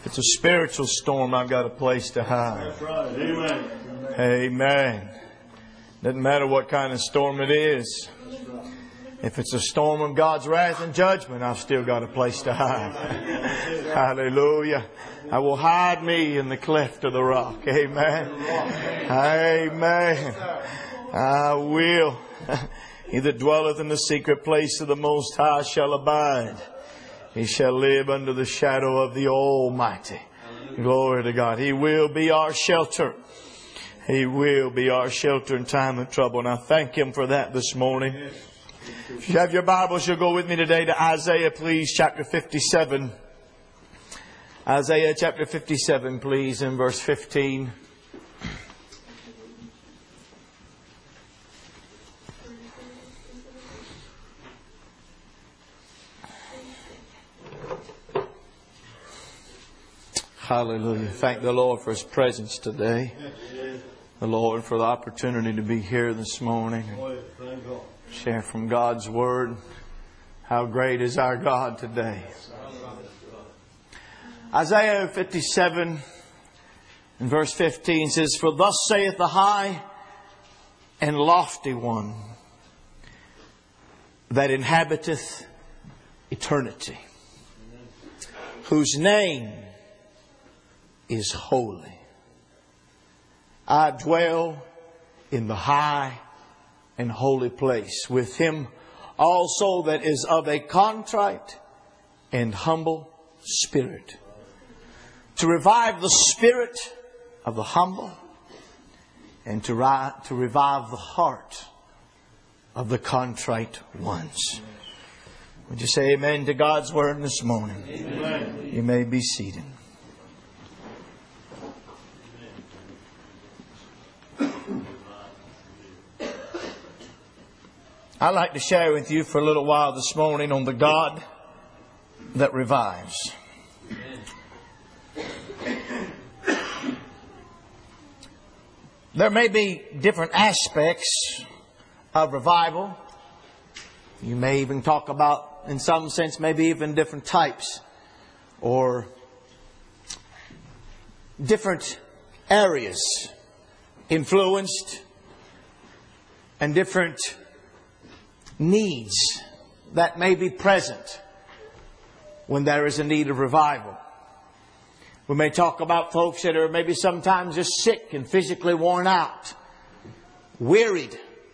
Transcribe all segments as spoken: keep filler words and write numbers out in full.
it's a spiritual storm, I've got a place to hide. That's right. Amen. Amen. Doesn't matter what kind of storm it is. If it's a storm of God's wrath and judgment, I've still got a place to hide. Hallelujah. I will hide me in the cleft of the rock. Amen. Amen. I will. He that dwelleth in the secret place of the Most High shall abide. He shall live under the shadow of the Almighty. Glory to God. He will be our shelter. He will be our shelter in time of trouble. And I thank Him for that this morning. If you have your Bibles, you'll go with me today to Isaiah, please, chapter fifty-seven. Isaiah chapter fifty-seven, please, in verse fifteen. Hallelujah. Thank the Lord for His presence today. The Lord for the opportunity to be here this morning and share from God's Word. How great is our God today. Isaiah fifty-seven and verse fifteen says, For thus saith the high and lofty one that inhabiteth eternity, whose name is holy. I dwell in the high and holy place with Him also that is of a contrite and humble spirit, to revive the spirit of the humble and to, ri- to revive the heart of the contrite ones. Would you say amen to God's Word this morning? Amen. You may be seated. I'd like to share with you for a little while this morning on the God that revives. There may be different aspects of revival. You may even talk about, in some sense, maybe even different types or different areas influenced and different needs that may be present when there is a need of revival. We may talk about folks that are maybe sometimes just sick and physically worn out, wearied,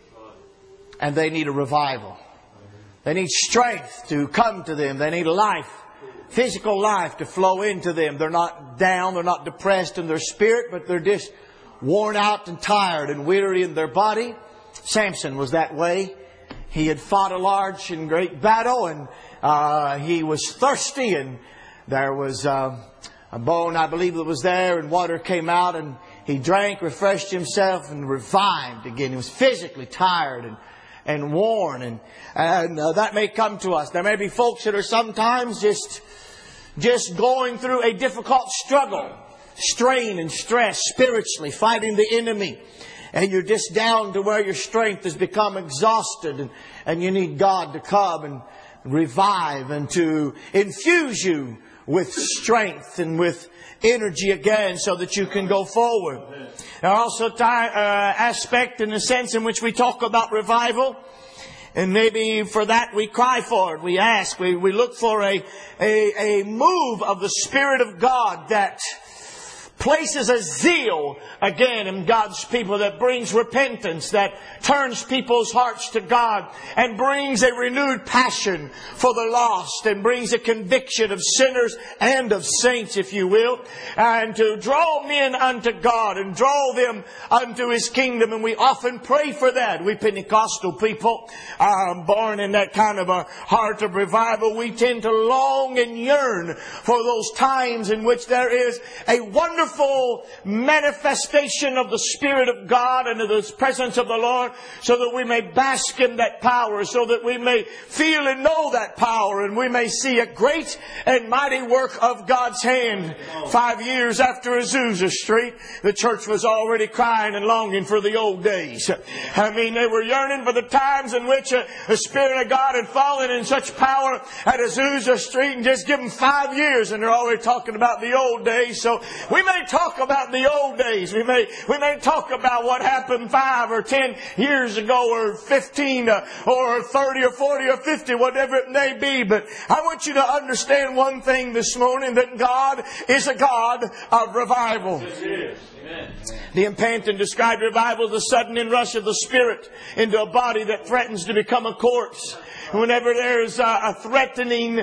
and they need a revival. They need strength to come to them. They need life, physical life to flow into them. They're not down, they're not depressed in their spirit, but they're just worn out and tired and weary in their body. Samson was that way. He had fought a large and great battle, and uh, he was thirsty, and there was uh, a bone, I believe, that was there, and water came out, and he drank, refreshed himself, and revived again. He was physically tired and, and worn, and, and uh, that may come to us. There may be folks that are sometimes just, just going through a difficult struggle, strain and stress spiritually, fighting the enemy. And you're just down to where your strength has become exhausted. And, and you need God to come and revive and to infuse you with strength and with energy again so that you can go forward. There are also uh, aspect in the sense in which we talk about revival. And maybe for that we cry for it. We ask, we, we look for a, a, a move of the Spirit of God that places a zeal again in God's people, that brings repentance, that turns people's hearts to God and brings a renewed passion for the lost and brings a conviction of sinners and of saints, if you will, and to draw men unto God and draw them unto His kingdom. And we often pray for that. We Pentecostal people, um, born in that kind of a heart of revival, we tend to long and yearn for those times in which there is a wonderful wonderful manifestation of the Spirit of God and of the presence of the Lord, so that we may bask in that power, so that we may feel and know that power, and we may see a great and mighty work of God's hand. Five years after Azusa Street, the church was already crying and longing for the old days. I mean, they were yearning for the times in which uh, the Spirit of God had fallen in such power at Azusa Street, and just give them five years and they're already talking about the old days. So we may talk about the old days. We may we may talk about what happened five or ten years ago, or fifteen uh, or thirty or forty or fifty, whatever it may be. But I want you to understand one thing this morning, that God is a God of revival. Yes, Amen. The Panton described revival as the sudden inrush of the Spirit into a body that threatens to become a corpse. Whenever there's a, a threatening,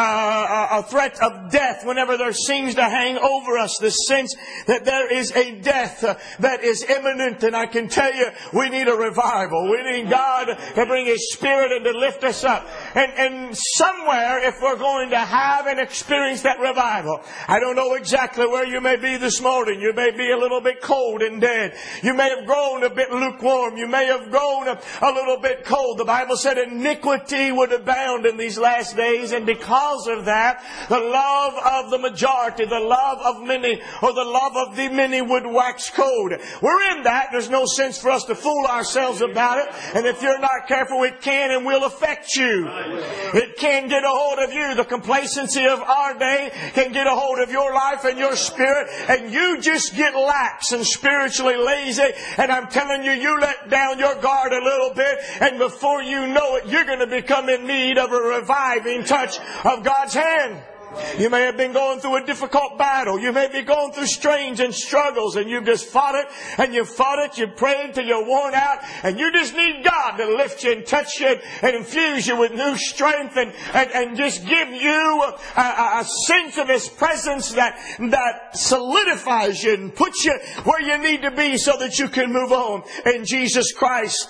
uh, a threat of death, whenever there seems to hang over us this sense that there is a death uh, that is imminent, and I can tell you, we need a revival. We need God to bring His Spirit and to lift us up. And, and somewhere, if we're going to have and experience that revival, I don't know exactly where you may be this morning. You may be a little bit cold and dead. You may have grown a bit lukewarm. You may have grown a, a little bit cold. The Bible said iniquity would abound in these last days, and because of that, the love of the majority, the love of many, or the love of the many would wax cold. We're in that. There's no sense for us to fool ourselves about it. And if you're not careful, it can and will affect you. It can get a hold of you. The complacency of our day can get a hold of your life and your spirit, and you just get lax and spiritually lazy. And I'm telling you, you let down your guard a little bit, and before you know it, you're going to become in need of a reviving touch of God's hand. You may have been going through a difficult battle. You may be going through strains and struggles, and you've just fought it, and you've fought it, you've prayed till you're worn out, and you just need God to lift you and touch you and infuse you with new strength, and, and, and just give you a, a, a sense of His presence that, that solidifies you and puts you where you need to be so that you can move on in Jesus Christ.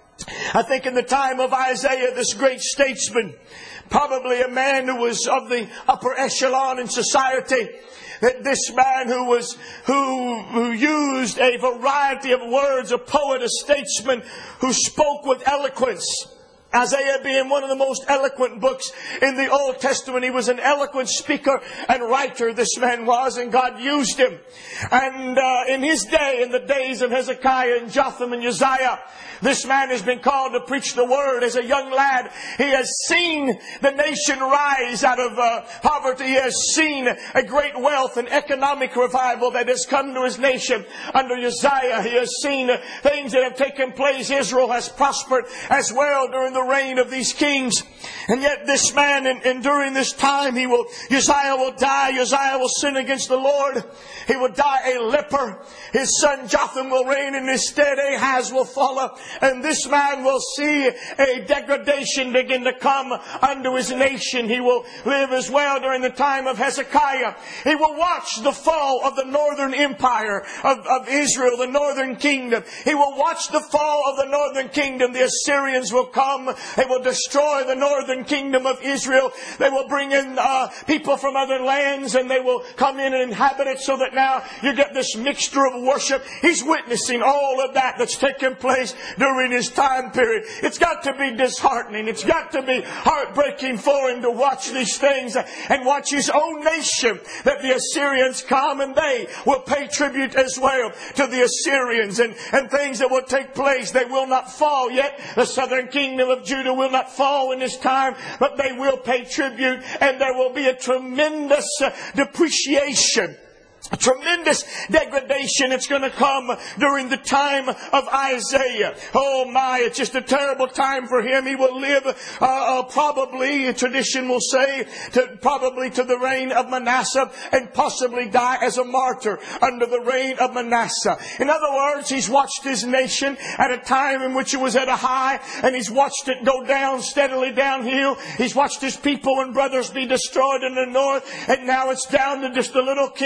I think in the time of Isaiah, this great statesman, probably a man who was of the upper echelon in society, that this man who was who who used a variety of words, a poet, a statesman, who spoke with eloquence. Isaiah being one of the most eloquent books in the Old Testament. He was an eloquent speaker and writer, this man was, and God used him. And uh, in his day, in the days of Hezekiah and Jotham and Uzziah, this man has been called to preach the Word. As a young lad, he has seen the nation rise out of uh, poverty. He has seen a great wealth and economic revival that has come to his nation under Uzziah. He has seen uh, things that have taken place. Israel has prospered as well during the reign of these kings. And yet this man, and, and during this time, he will, Uzziah will die. Uzziah will sin against the Lord. He will die a leper. His son Jotham will reign in his stead. Ahaz will follow. And this man will see a degradation begin to come unto his nation. He will live as well during the time of Hezekiah. He will watch the fall of the northern empire of, of Israel, the northern kingdom. He will watch the fall of the northern kingdom. The Assyrians will come. They will destroy the northern kingdom of Israel. They will bring in uh, people from other lands, and they will come in and inhabit it, so that now you get this mixture of worship. He's witnessing all of that that's taken place during his time period. It's got to be disheartening. It's got to be heartbreaking for him to watch these things and watch his own nation, that the Assyrians come and they will pay tribute as well to the Assyrians, and, and things that will take place. They will not fall yet. The southern kingdom of Judah will not fall in this time, but they will pay tribute, and there will be a tremendous uh, depreciation. A tremendous degradation. It's going to come during the time of Isaiah. Oh my, it's just a terrible time for him. He will live uh, uh, probably, tradition will say, to, probably to the reign of Manasseh, and possibly die as a martyr under the reign of Manasseh. In other words, he's watched his nation at a time in which it was at a high, and he's watched it go down, steadily downhill. He's watched his people and brothers be destroyed in the north, and now it's down to just the little kingdom of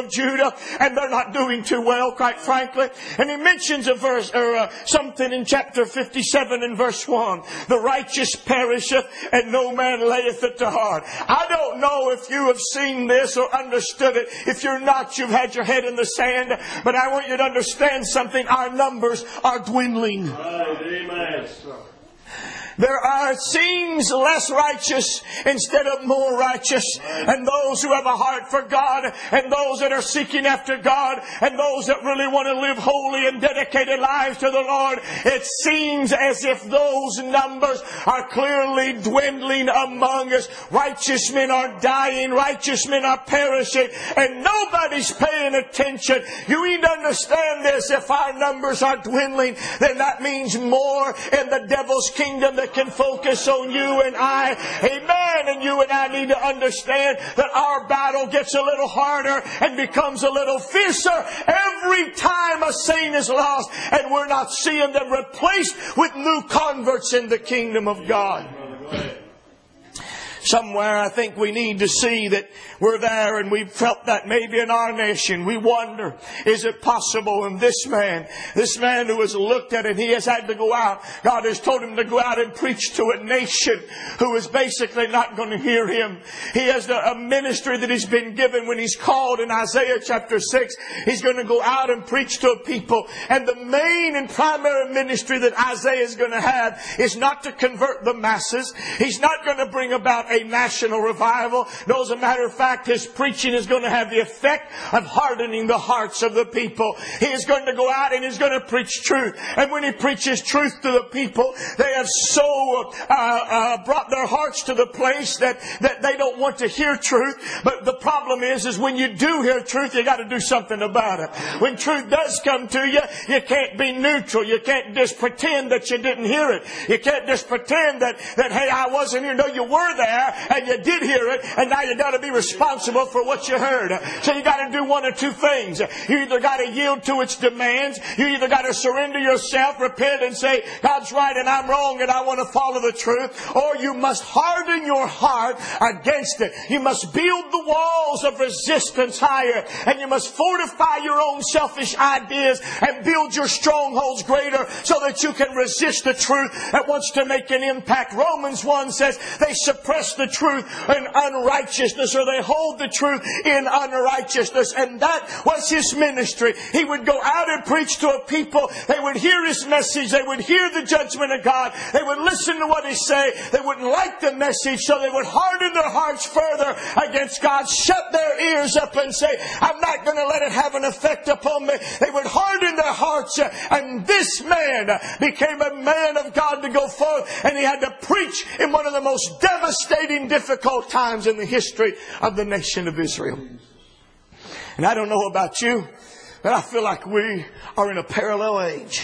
of Judah, and they're not doing too well, quite frankly. And he mentions a verse, or uh, something in chapter fifty-seven and verse one. The righteous perisheth, and no man layeth it to heart. I don't know if you have seen this or understood it. If you're not, you've had your head in the sand. But I want you to understand something. Our numbers are dwindling. Right, amen. There are, it seems, less righteous instead of more righteous. And those who have a heart for God, and those that are seeking after God, and those that really want to live holy and dedicated lives to the Lord, it seems as if those numbers are clearly dwindling among us. Righteous men are dying, righteous men are perishing, and nobody's paying attention. You need to understand this. If our numbers are dwindling, then that means more in the devil's kingdom that can focus on you and I. Amen. And you and I need to understand that our battle gets a little harder and becomes a little fiercer every time a saint is lost, and we're not seeing them replaced with new converts in the kingdom of God. Somewhere I think we need to see that we're there, and we've felt that maybe in our nation. We wonder, is it possible? And this man, this man who has looked at it, he has had to go out. God has told him to go out and preach to a nation who is basically not going to hear him. He has a ministry that he's been given when he's called in Isaiah chapter six. He's going to go out and preach to a people. And the main and primary ministry that Isaiah is going to have is not to convert the masses. He's not going to bring about a national revival. No, as a matter of fact, his preaching is going to have the effect of hardening the hearts of the people. He is going to go out and he's going to preach truth. And when he preaches truth to the people, they have so uh, uh, brought their hearts to the place that, that they don't want to hear truth. But the problem is, is when you do hear truth, you got to do something about it. When truth does come to you, you can't be neutral. You can't just pretend that you didn't hear it. You can't just pretend that, that hey, I wasn't here. No, you were there. And you did hear it, and now you got to be responsible for what you heard. So you got to do one or two things. You either got to yield to its demands, you either got to surrender yourself, repent, and say, God's right and I'm wrong and I want to follow the truth, or you must harden your heart against it. You must build the walls of resistance higher, and you must fortify your own selfish ideas and build your strongholds greater so that you can resist the truth that wants to make an impact. Romans one says they suppress the truth in unrighteousness, or they hold the truth in unrighteousness. And that was his ministry. He would go out and preach to a people. They would hear his message. They would hear the judgment of God. They would listen to what he say. They wouldn't like the message, so they would harden their hearts further against God, shut their ears up and say, I'm not going to let it have an effect upon me. They would harden their hearts, and this man became a man of God to go forth, and he had to preach in one of the most devastating, difficult times in the history of the nation of Israel. And I don't know about you, but I feel like we are in a parallel age.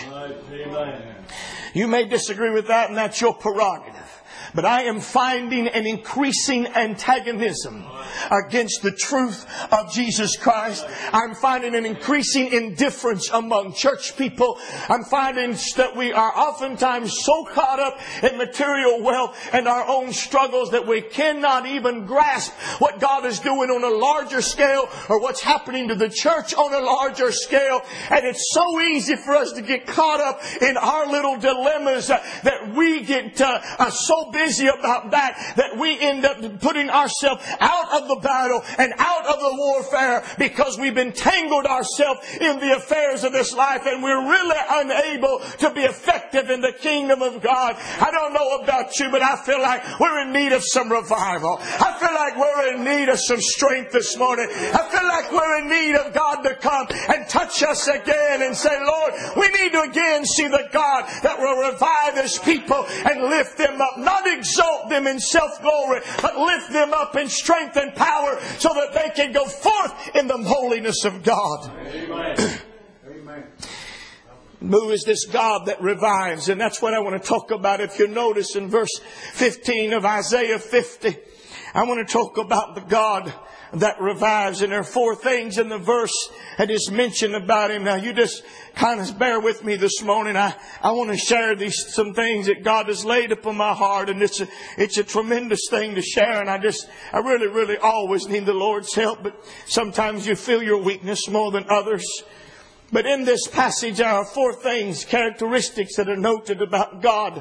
You may disagree with that, and that's your prerogative. But I am finding an increasing antagonism against the truth of Jesus Christ. I'm finding an increasing indifference among church people. I'm finding that we are oftentimes so caught up in material wealth and our own struggles that we cannot even grasp what God is doing on a larger scale, or what's happening to the church on a larger scale. And it's so easy for us to get caught up in our little dilemmas uh, that we get uh, uh, so busy about that that we end up putting ourselves out of the battle and out of the warfare because we've entangled ourselves in the affairs of this life, and we're really unable to be effective in the kingdom of God. I don't know about you, but I feel like we're in need of some revival. I feel like we're in need of some strength this morning. I feel like we're in need of God to come and touch us again and say, Lord, we need to again see the God that will revive His people and lift them up. Not exalt them in self-glory, but lift them up in strength and power so that they can go forth in the holiness of God. Amen. Amen. Who is this God that revives? And that's what I want to talk about. If you notice in verse fifteen of Isaiah fifty, I want to talk about the God that revives. And there are four things in the verse that is mentioned about Him. Now you just kind of bear with me this morning. I, I want to share these some things that God has laid upon my heart. And it's a, it's a tremendous thing to share. And I just, I really, really always need the Lord's help. But sometimes you feel your weakness more than others. But in this passage there are four things, characteristics that are noted about God.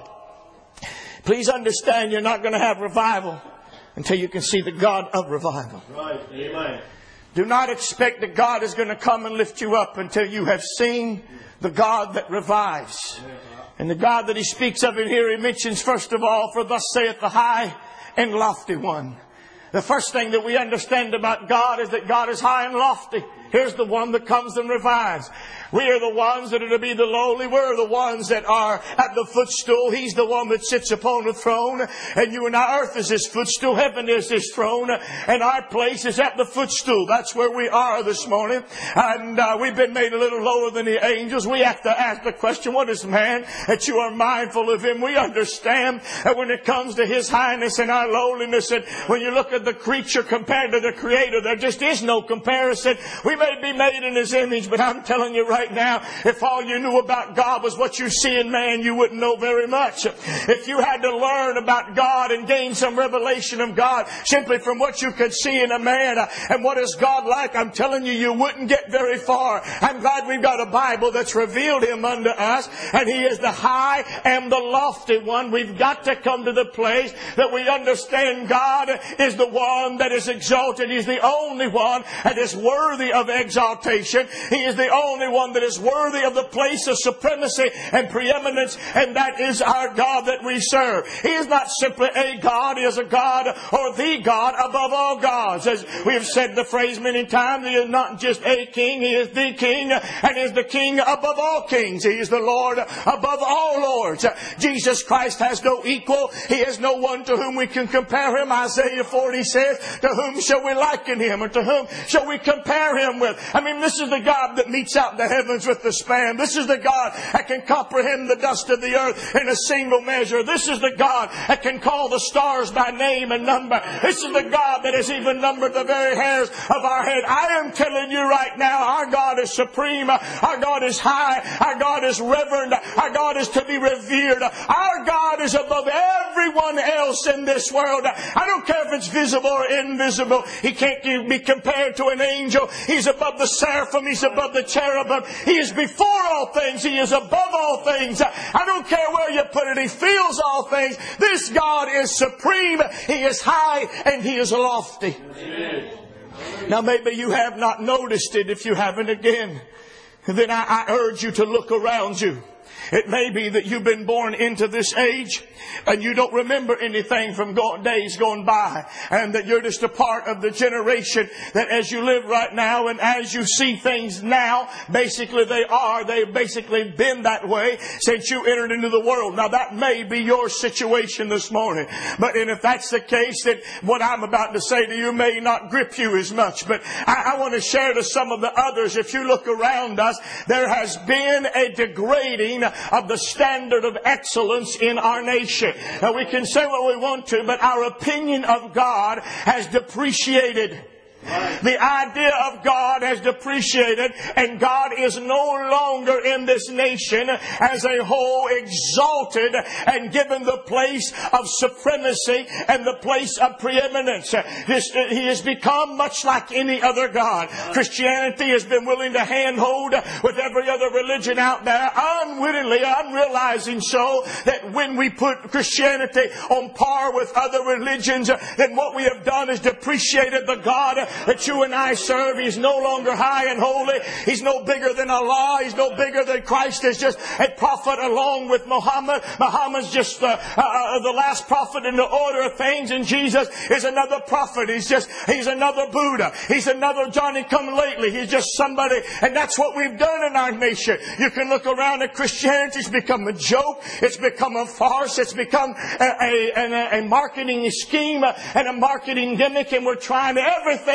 Please understand, you're not going to have revival until you can see the God of revival. Right. Amen. Do not expect that God is going to come and lift you up until you have seen the God that revives. And the God that He speaks of in here, He mentions first of all, for thus saith the high and lofty one. The first thing that we understand about God is that God is high and lofty. Here's the one that comes and revives. We are the ones that are to be the lowly. We're the ones that are at the footstool. He's the one that sits upon the throne. And you and I, earth is His footstool. Heaven is His throne. And our place is at the footstool. That's where we are this morning. And uh, we've been made a little lower than the angels. We have to ask the question, what is man that you are mindful of him? We understand that when it comes to His highness and our lowliness, and when you look at the creature compared to the Creator, there just is no comparison. We may be made in His image, but I'm telling you right now, if all you knew about God was what you see in man, you wouldn't know very much. If you had to learn about God and gain some revelation of God simply from what you could see in a man and what is God like, I'm telling you, you wouldn't get very far. I'm glad we've got a Bible that's revealed Him unto us, and He is the high and the lofty one. We've got to come to the place that we understand God is the one that is exalted. He's the only one that is worthy of exaltation. He is the only one that is worthy of the place of supremacy and preeminence, and that is our God that we serve. He is not simply a God. He is a God, or the God above all gods. As we have said the phrase many times, He is not just a king, He is the King, and is the King above all kings. He is the Lord above all lords. Jesus Christ has no equal. He is no one to whom we can compare Him. Isaiah forty says, to whom shall we liken Him, or to whom shall we compare Him with? I mean, this is the God that meets out the heavens with the span. This is the God that can comprehend the dust of the earth in a single measure. This is the God that can call the stars by name and number. This is the God that has even numbered the very hairs of our head. I am telling you right now, our God is supreme. Our God is high. Our God is reverend. Our God is to be revered. Our God is above everyone else in this world. I don't care if it's visible or invisible. He can't be compared to an angel. He's above the seraphim. He's above the cherubim. He is before all things. He is above all things. I don't care where you put it. He feels all things. This God is supreme. He is high and He is lofty. Amen. Now maybe you have not noticed it. If you haven't again, then I, I urge you to look around you. It may be that you've been born into this age and you don't remember anything from go- days gone by, and that you're just a part of the generation that as you live right now and as you see things now, basically they are, they've basically been that way since you entered into the world. Now that may be your situation this morning, but and if that's the case, then what I'm about to say to you may not grip you as much. But I, I want to share to some of the others. If you look around us, there has been a degrading of the standard of excellence in our nation. Now we can say what we want to, but our opinion of God has depreciated. The idea of God has depreciated, and God is no longer in this nation as a whole exalted and given the place of supremacy and the place of preeminence. He has become much like any other God. Christianity has been willing to handhold with every other religion out there, unwittingly, unrealizing so that when we put Christianity on par with other religions, then what we have done is depreciated the God that you and I serve. He's no longer high and holy. He's no bigger than Allah. He's no bigger than Christ. He's just a prophet along with Muhammad. Muhammad's just uh, uh, the last prophet in the order of things, and Jesus is another prophet. He's just, he's another Buddha. He's another Johnny come lately. He's just somebody, and that's what we've done in our nation. You can look around at Christianity. It's become a joke. It's become a farce. It's become a, a, a, a marketing scheme and a marketing gimmick, and we're trying everything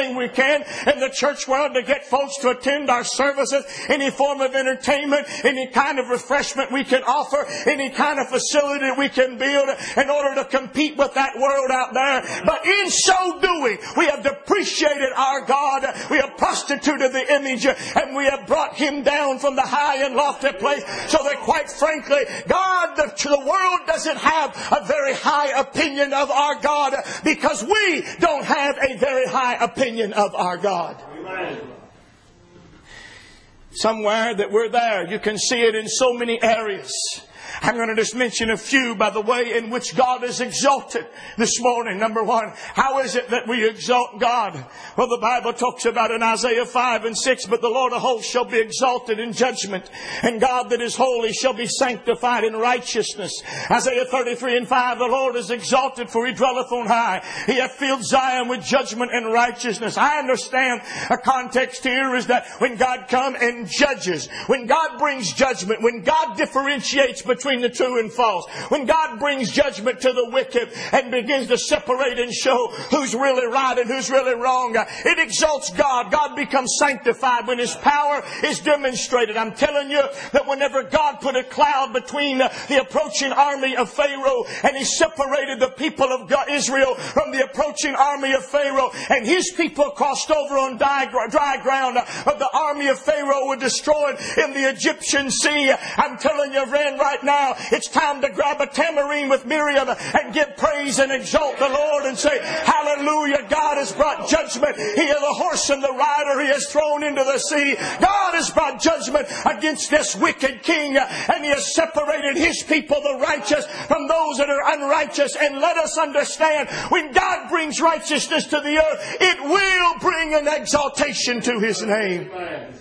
everything we can in the church world to get folks to attend our services, any form of entertainment, any kind of refreshment we can offer, any kind of facility we can build in order to compete with that world out there. But in so doing, we have depreciated our God. We have prostituted the image, and we have brought Him down from the high and lofty place, so that quite frankly, God, the, the world doesn't have a very high opinion of our God, because we don't have a very high opinion of our God. Amen. Somewhere that we're there, you can see it in so many areas. I'm going to just mention a few by the way in which God is exalted this morning. Number one, how is it that we exalt God? Well, the Bible talks about in Isaiah five and six, but the Lord of hosts shall be exalted in judgment, and God that is holy shall be sanctified in righteousness. Isaiah thirty-three and five, the Lord is exalted, for He dwelleth on high. He hath filled Zion with judgment and righteousness. I understand a context here is that when God comes and judges, when God brings judgment, when God differentiates between the true and false, when God brings judgment to the wicked and begins to separate and show who's really right and who's really wrong, it exalts God. God becomes sanctified when His power is demonstrated. I'm telling you that whenever God put a cloud between the approaching army of Pharaoh, and He separated the people of God, Israel from the approaching army of Pharaoh, and His people crossed over on dry ground, but the army of Pharaoh was destroyed in the Egyptian sea. I'm telling you, friend, right now, it's time to grab a tambourine with Miriam and give praise and exalt the Lord and say, hallelujah, God has brought judgment. He has the horse and the rider He has thrown into the sea. God has brought judgment against this wicked king, and He has separated His people, the righteous, from those that are unrighteous. And let us understand, when God brings righteousness to the earth, it will bring an exaltation to His name.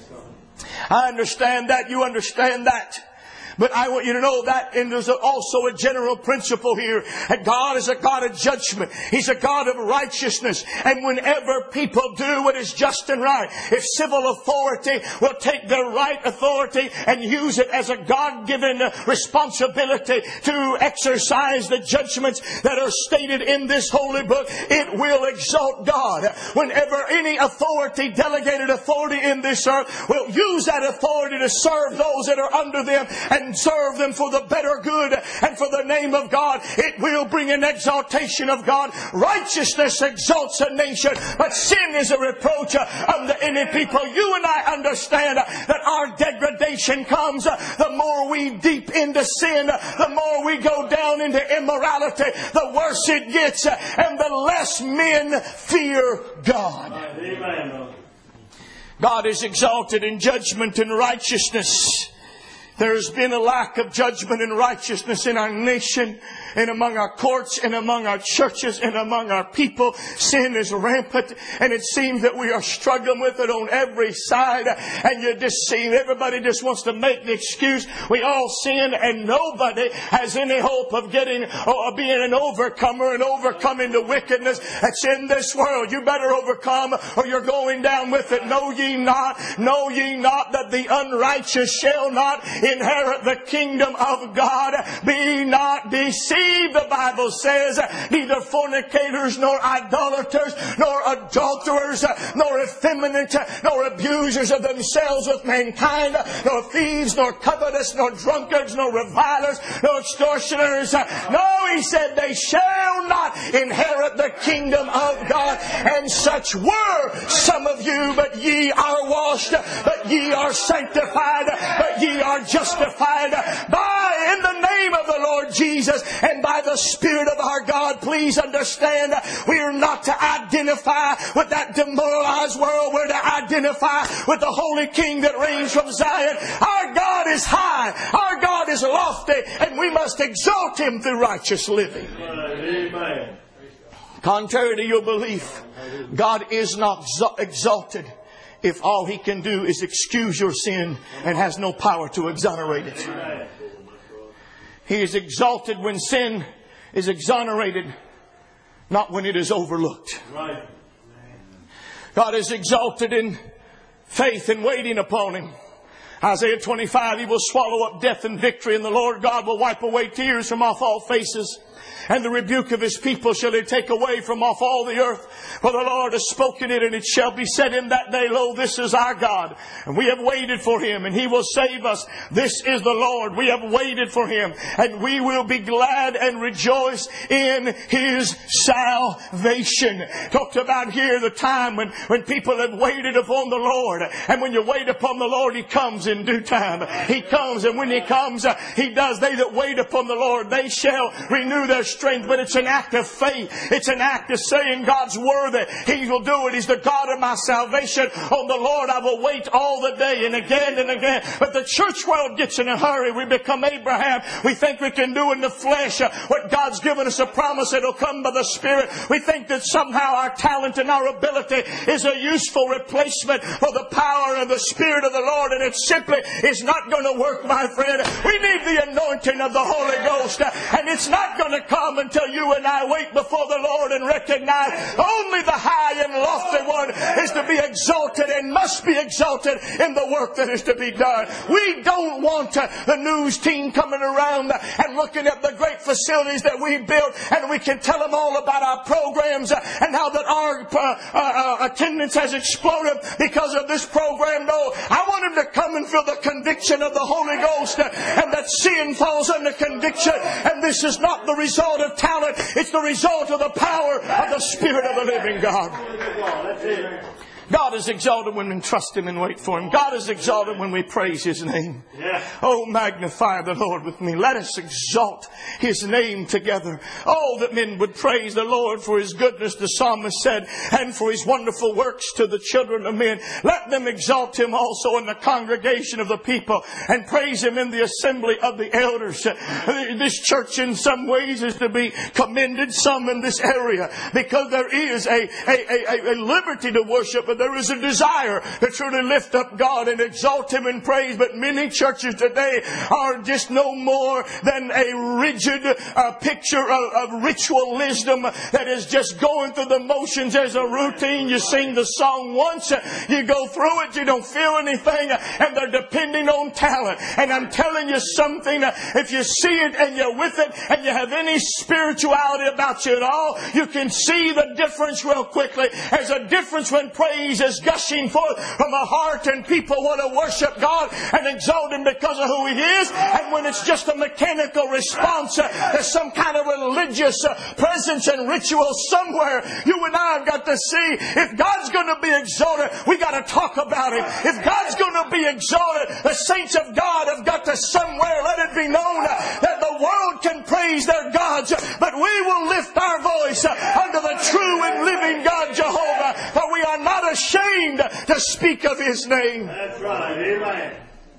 I understand that. You understand that. But I want you to know that, and there's also a general principle here, that God is a God of judgment. He's a God of righteousness. And whenever people do what is just and right, if civil authority will take their right authority and use it as a God-given responsibility to exercise the judgments that are stated in this holy book, it will exalt God. Whenever any authority, delegated authority in this earth, will use that authority to serve those that are under them and serve them for the better good and for the name of God, it will bring an exaltation of God. Righteousness exalts a nation, but sin is a reproach unto any people. You and I understand that our degradation comes the more we deep into sin, the more we go down into immorality, the worse it gets, and the less men fear God. God is exalted in judgment and righteousness. There's been a lack of judgment and righteousness in our nation, and among our courts, and among our churches, and among our people. Sin is rampant, and it seems that we are struggling with it on every side. And you just see everybody just wants to make the excuse. We all sin, and nobody has any hope of getting or being an overcomer and overcoming the wickedness that's in this world. You better overcome, or you're going down with it. Know ye not, know ye not that the unrighteous shall not inherit the kingdom of God? Be not deceived. The Bible says, neither fornicators, nor idolaters, nor adulterers, nor effeminate, nor abusers of themselves with mankind, nor thieves, nor covetous, nor drunkards, nor revilers, nor extortioners. No, He said, they shall not inherit the kingdom of God. And such were some of you, but ye are washed, but ye are sanctified, but ye are justified by, in the name of the Lord Jesus, and by the Spirit of our God. Please understand, we are not to identify with that demoralized world. We're to identify with the Holy King that reigns from Zion. Our God is high. Our God is lofty. And we must exalt Him through righteous living. Amen. Contrary to your belief, God is not exalted if all He can do is excuse your sin and has no power to exonerate it. Amen. He is exalted when sin is exonerated, not when it is overlooked. Right. God is exalted in faith and waiting upon Him. Isaiah twenty-five, He will swallow up death and victory, and the Lord God will wipe away tears from off all faces. And the rebuke of His people shall He take away from off all the earth. For the Lord has spoken it, and it shall be said in that day, Lo, this is our God. And we have waited for Him, and He will save us. This is the Lord. We have waited for Him, and we will be glad and rejoice in His salvation. Talked about here the time when, when people have waited upon the Lord. And when you wait upon the Lord, He comes in due time. He comes, and when He comes, uh, He does. They that wait upon the Lord, they shall renew their strength. But it's an act of faith. It's an act of saying God's worthy. He will do it. He's the God of my salvation. On the Lord I will wait all the day and again and again. But the church world gets in a hurry. We become Abraham. We think we can do in the flesh uh, what God's given us a promise. It'll come by the Spirit. We think that somehow our talent and our ability is a useful replacement for the power and the Spirit of the Lord. And it simply is not going to work, my friend. We need the anointing of the Holy Ghost. Uh, and it's not going to come until you and I wait before the Lord and recognize only the high and lofty one is to be exalted and must be exalted in the work that is to be done. We don't want uh, the news team coming around uh, and looking at the great facilities that we built, and we can tell them all about our programs uh, and how that our uh, uh, attendance has exploded because of this program. No, I want them to come and feel the conviction of the Holy Ghost uh, and that sin falls under conviction, and this is not the result of talent. It's the result of the power of the Spirit of the living God. God is exalted when we trust Him and wait for Him. God is exalted when we praise His name. Yeah. Oh, magnify the Lord with me. Let us exalt His name together. Oh, that men would praise the Lord for His goodness, the psalmist said, and for His wonderful works to the children of men. Let them exalt Him also in the congregation of the people, and praise Him in the assembly of the elders. This church in some ways is to be commended, some in this area, because there is a, a, a, a liberty to worship, but there is a desire to truly lift up God and exalt Him in praise. But many churches today are just no more than a rigid uh, picture of, of ritualism that is just going through the motions as a routine. You sing the song once, you go through it, you don't feel anything, and they're depending on talent. And I'm telling you something, if you see it and you're with it and you have any spirituality about you at all, you can see the difference real quickly. There's a difference when praise is gushing forth from a heart and people want to worship God and exalt Him because of who He is, and when it's just a mechanical response uh, to some kind of religious uh, presence and ritual somewhere. You and I have got to see, if God's going to be exalted, we got to talk about Him. If God's going to be exalted, the saints of God have got to somewhere let it be known uh, that the world can praise their gods, but we will lift our voice uh, unto the true and living God Jehovah, for we are not ashamed to speak of His name. That's right. Amen.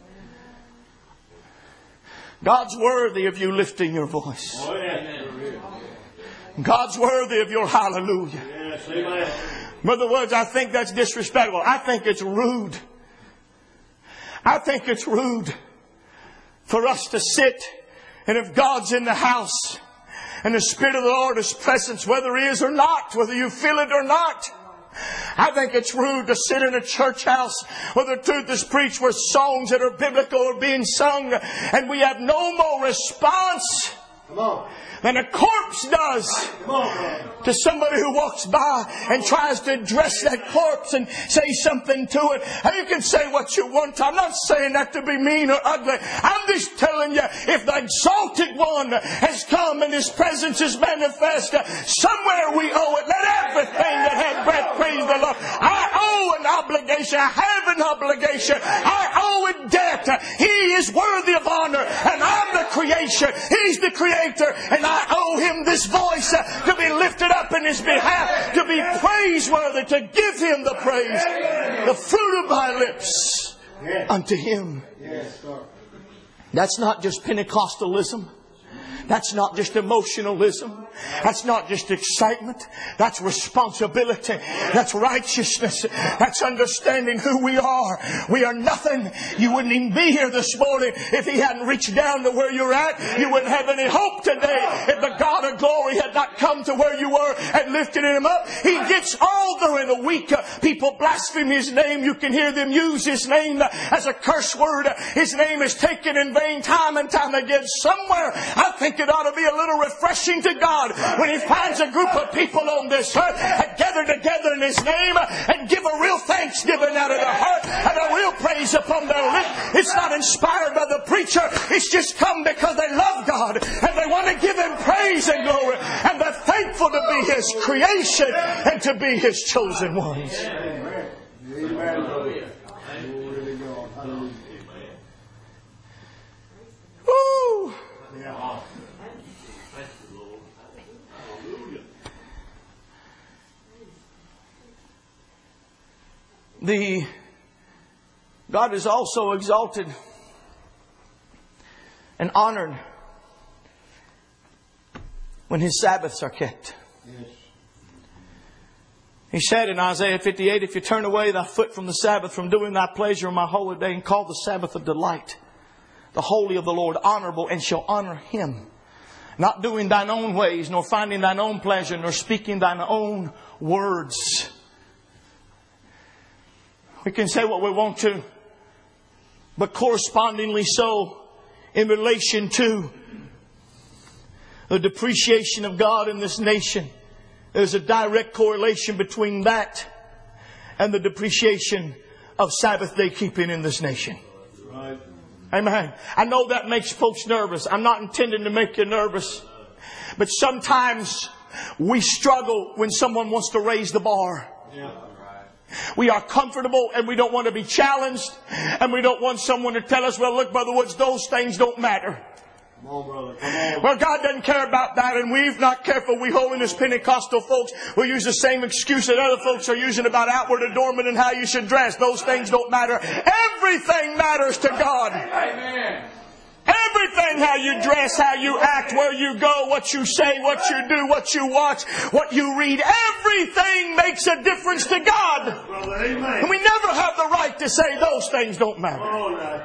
God's worthy of you lifting your voice. Oh, yeah. God's worthy of your hallelujah. Yes, amen. In other words, I think that's disrespectful. I think it's rude. I think it's rude for us to sit, and if God's in the house and the Spirit of the Lord is present, whether He is or not, whether you feel it or not, I think it's rude to sit in a church house where the truth is preached, where songs that are biblical are being sung, and we have no more response Come on. than a corpse does to somebody who walks by and tries to address that corpse and say something to it. And you can say what you want to. I'm not saying that to be mean or ugly. I'm just telling you, if the exalted one has come and His presence is manifest, somewhere we owe it. Let everything that has breath praise the Lord. I owe an obligation. I have an obligation. I owe a debt. He is worthy of honor, and I'm the creation. He's the creator, and I owe Him this voice uh, to be lifted up in His behalf, to be praiseworthy, to give Him the praise, the fruit of my lips unto Him. That's not just Pentecostalism. That's not just emotionalism. That's not just excitement. That's responsibility. That's righteousness. That's understanding who we are. We are nothing. You wouldn't even be here this morning if He hadn't reached down to where you're at. You wouldn't have any hope today if the God of glory had not come to where you were and lifted Him up. He gets all during the week. People blaspheme His name. You can hear them use His name as a curse word. His name is taken in vain time and time again. Somewhere I think it ought to be a little refreshing to God when He finds a group of people on this earth that gather together in His name and give a real thanksgiving out of their heart and a real praise upon their lips. It's not inspired by the preacher. It's just come because they love God and they want to give Him praise and glory, and they're thankful to be His creation and to be His chosen ones. Amen. Amen. Woo! The God is also exalted and honored when His Sabbaths are kept. Yes. He said in Isaiah fifty-eight, if you turn away thy foot from the Sabbath, from doing thy pleasure on my holy day, and call the Sabbath a delight, the holy of the Lord honorable, and shall honor Him. Not doing thine own ways, nor finding thine own pleasure, nor speaking thine own words. We can say what we want to, but correspondingly so in relation to the depreciation of God in this nation. There's a direct correlation between that and the depreciation of Sabbath day keeping in this nation. Right. Amen. I know that makes folks nervous. I'm not intending to make you nervous. But sometimes we struggle when someone wants to raise the bar. Yeah. We are comfortable and we don't want to be challenged. And we don't want someone to tell us, well, look, Brother Woods, those things don't matter. Come on, brother. Come on. Well, God doesn't care about that, and we've not careful. We holiness Pentecostal folks will use the same excuse that other folks are using about outward adornment and how you should dress. Those things don't matter. Everything matters to God. Amen. Everything, how you dress, how you act, where you go, what you say, what you do, what you watch, what you read. Everything makes a difference to God. Brother, amen. And we never have the right to say those things don't matter. All right.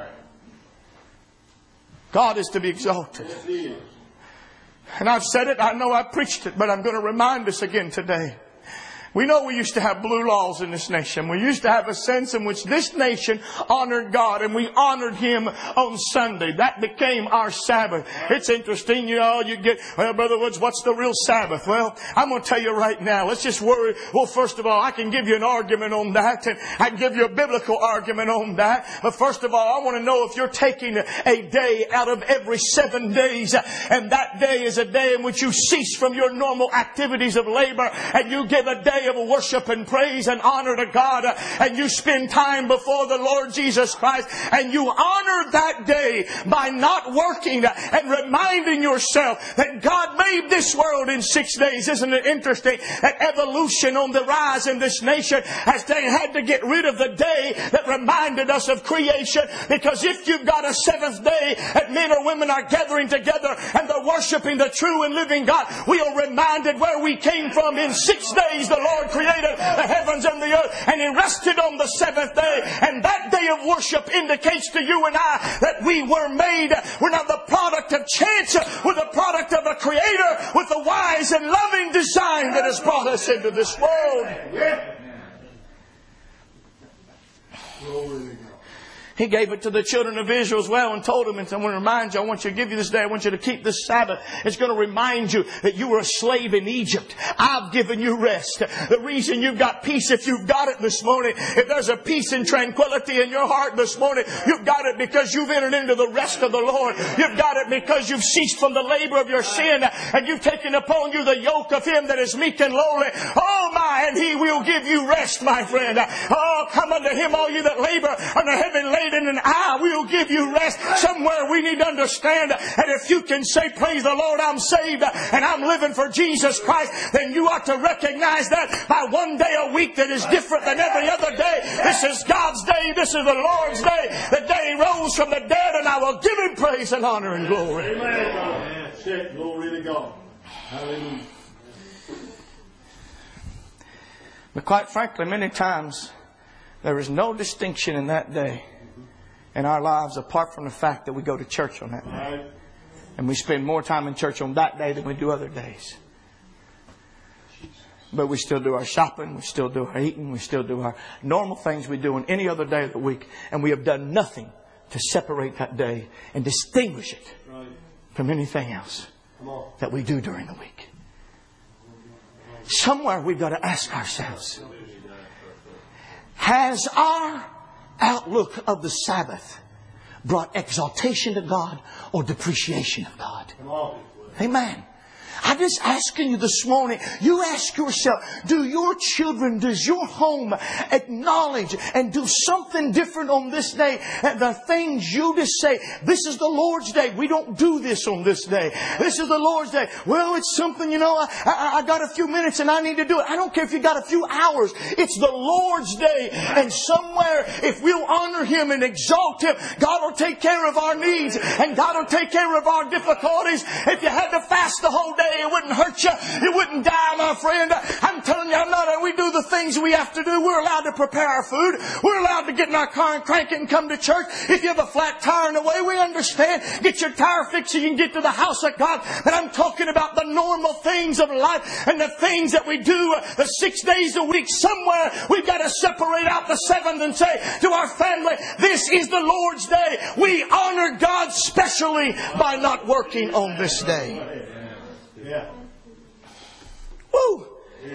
God is to be exalted. Yes, He is. And I've said it, I know I preached it, but I'm going to remind us again today. We know we used to have blue laws in this nation. We used to have a sense in which this nation honored God, and we honored Him on Sunday. That became our Sabbath. It's interesting, you know, you get, well, Brother Woods, what's the real Sabbath? Well, I'm going to tell you right now. Let's just worry. Well, first of all, I can give you an argument on that, and I can give you a biblical argument on that. But first of all, I want to know if you're taking a day out of every seven days, and that day is a day in which you cease from your normal activities of labor, and you give a day of worship and praise and honor to God, and you spend time before the Lord Jesus Christ, and you honor that day by not working and reminding yourself that God made this world in six days. Isn't it interesting that evolution on the rise in this nation has they had to get rid of the day that reminded us of creation? Because if you've got a seventh day that men or women are gathering together and they're worshiping the true and living God, we are reminded where we came from. In six days the Lord created the heavens and the earth, and He rested on the seventh day. And that day of worship indicates to you and I that we were made. We're not the product of chance. We're the product of a Creator with a wise and loving design that has brought us into this world. Glory to God. He gave it to the children of Israel as well and told them, and I want to remind you, I want you to give you this day, I want you to keep this Sabbath. It's going to remind you that you were a slave in Egypt. I've given you rest. The reason you've got peace, if you've got it this morning, if there's a peace and tranquility in your heart this morning, you've got it because you've entered into the rest of the Lord. You've got it because you've ceased from the labor of your sin, and you've taken upon you the yoke of Him that is meek and lowly. Oh my, and He will give you rest, my friend. Oh, come unto Him, all you that labor and are heavy laden, and I will give you rest. Somewhere we need to understand that if you can say, praise the Lord, I'm saved and I'm living for Jesus Christ, then you ought to recognize that by one day a week that is different than every other day. This is God's day. This is the Lord's day. The day He rose from the dead, and I will give Him praise and honor and glory. Amen. Amen. Glory to God. Hallelujah. But quite frankly, many times there is no distinction in that day in our lives apart from the fact that we go to church on that day. Right. And we spend more time in church on that day than we do other days. But we still do our shopping, we still do our eating, we still do our normal things we do on any other day of the week. And we have done nothing to separate that day and distinguish it Right. from anything else that we do during the week. Somewhere we've got to ask ourselves, has our outlook of the Sabbath brought exaltation to God or depreciation of God? Amen. I'm just asking you this morning, you ask yourself, do your children, does your home acknowledge and do something different on this day? The things you just say, this is the Lord's day. We don't do this on this day. This is the Lord's day. Well, it's something, you know, I, I, I got a few minutes and I need to do it. I don't care if you got a few hours. It's the Lord's day. And somewhere, if we'll honor Him and exalt Him, God will take care of our needs and God will take care of our difficulties. If you had to fast the whole day, it wouldn't hurt you. You wouldn't die, my friend. I'm telling you, I'm not. We do the things we have to do. We're allowed to prepare our food. We're allowed to get in our car and crank it and come to church. If you have a flat tire in the way, we understand. Get your tire fixed so you can get to the house of God. But I'm talking about the normal things of life and the things that we do the six days a week. Somewhere we've got to separate out the seventh and say to our family, this is the Lord's day. We honor God specially by not working on this day. Yeah. Woo!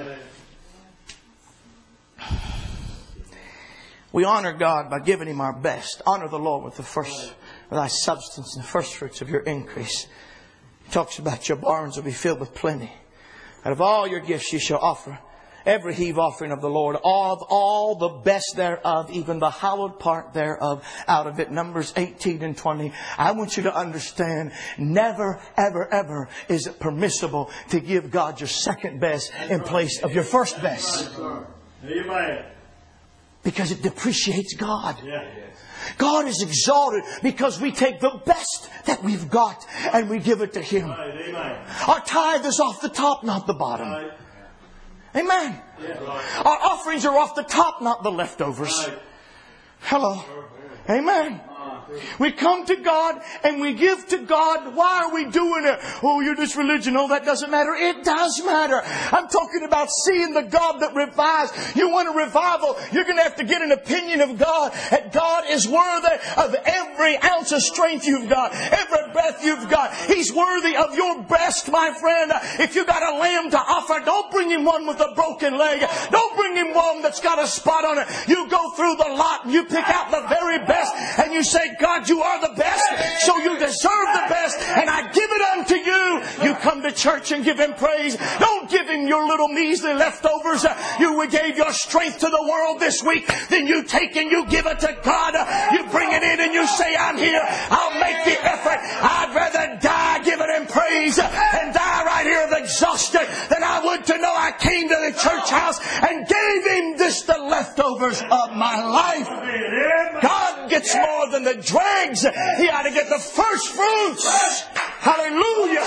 We honor God by giving Him our best. Honor the Lord with the first of thy substance and the first fruits of your increase. He talks about your barns will be filled with plenty. Out of all your gifts you shall offer every heave offering of the Lord, of all the best thereof, even the hallowed part thereof, out of it. Numbers eighteen and twenty. I want you to understand, never, ever, ever is it permissible to give God your second best in place of your first best. Amen. Because it depreciates God. God is exalted because we take the best that we've got and we give it to Him. Our tithe is off the top, not the bottom. Amen. Our offerings are off the top, not the leftovers. Hello. Amen. We come to God and we give to God. Why are we doing it? Oh, you're just religion. Oh, that doesn't matter. It does matter. I'm talking about seeing the God that revives. You want a revival, you're going to have to get an opinion of God. And God is worthy of every ounce of strength you've got, every breath you've got. He's worthy of your best, my friend. If you got a lamb to offer, don't bring Him one with a broken leg. Don't bring Him one that's got a spot on it. You go through the lot and you pick out the very best and you say, God, you are the best, so you deserve the best, and I give it unto you. You come to church and give Him praise. Don't give Him your little measly leftovers. You gave your strength to the world this week, then you take and you give it to God. You bring it in and you say, I'm here. I'll make the effort. I'd rather die giving Him praise and die right here exhausted than I would to know I came to the church house and gave Him this, the leftovers of my life. God gets more than the dregs. He ought to get the first fruits. Hallelujah,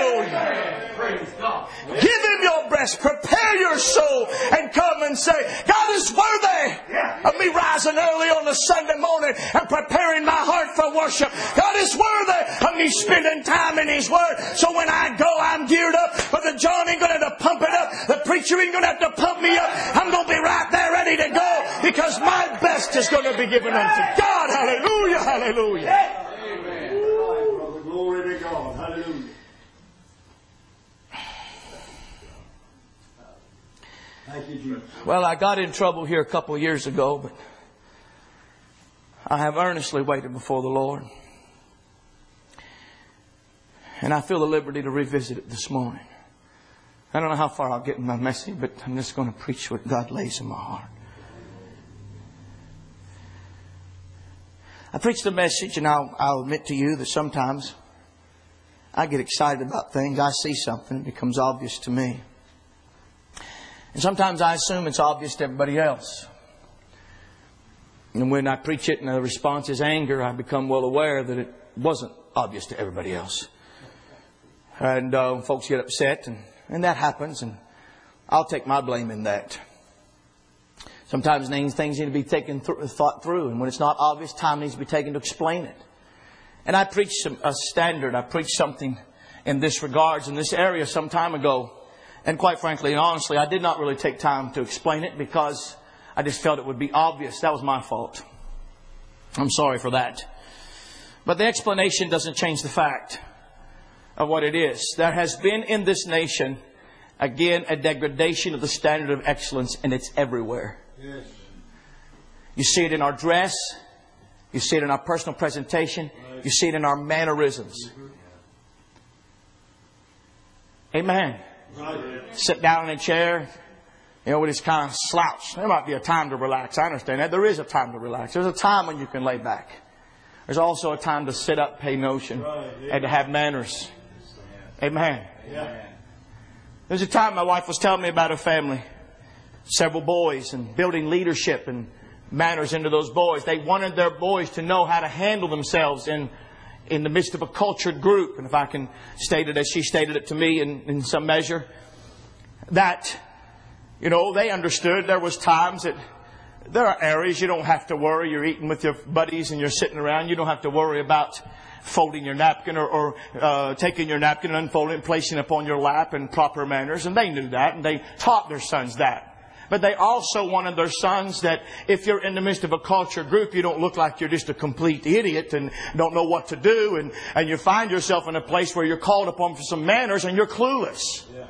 hallelujah. Give Him your best. Prepare your soul and come and say, God is worthy of me rising early on a Sunday morning and preparing my heart for worship. God is worthy of me spending time in His Word. So when I go, I'm geared up. But the John ain't going to have to pump it up. The preacher ain't going to have to pump me up. I'm going to be right there ready to go because my best is going to be given unto God. Hallelujah, hallelujah. Amen. Glory to God. Hallelujah. Thank you, Jesus. Well, I got in trouble here a couple of years ago, but I have earnestly waited before the Lord. And I feel the liberty to revisit it this morning. I don't know how far I'll get in my message, but I'm just going to preach what God lays in my heart. I preached a message, and I'll, I'll admit to you that sometimes I get excited about things. I see something, it becomes obvious to me. And sometimes I assume it's obvious to everybody else. And when I preach it and the response is anger, I become well aware that it wasn't obvious to everybody else. And uh, folks get upset, and, and that happens, and I'll take my blame in that. Sometimes things need to be taken th- thought through, and when it's not obvious, time needs to be taken to explain it. And I preached some, a standard. I preached something in this regards, in this area some time ago. And quite frankly and honestly, I did not really take time to explain it because I just felt it would be obvious. That was my fault. I'm sorry for that. But the explanation doesn't change the fact of what it is. There has been in this nation, again, a degradation of the standard of excellence, and it's everywhere. Yes. You see it in our dress. You see it in our personal presentation. You see it in our mannerisms. Amen. Right. Sit down in a chair, you know, with his kind of slouch. There might be a time to relax. I understand that. There is a time to relax. There's a time when you can lay back. There's also a time to sit up, pay notion, Right. and to have manners. Amen. Yeah. There's a time my wife was telling me about a family, several boys, and building leadership and manners into those boys. They wanted their boys to know how to handle themselves in in the midst of a cultured group. And if I can state it as she stated it to me in, in some measure, that, you know, they understood there was times that there are areas you don't have to worry. You're eating with your buddies and you're sitting around. You don't have to worry about folding your napkin or, or uh, taking your napkin and unfolding it and placing it upon your lap in proper manners. And they knew that, and they taught their sons that. But they also wanted their sons that if you're in the midst of a culture group, you don't look like you're just a complete idiot and don't know what to do. And, and you find yourself in a place where you're called upon for some manners and you're clueless. Yeah.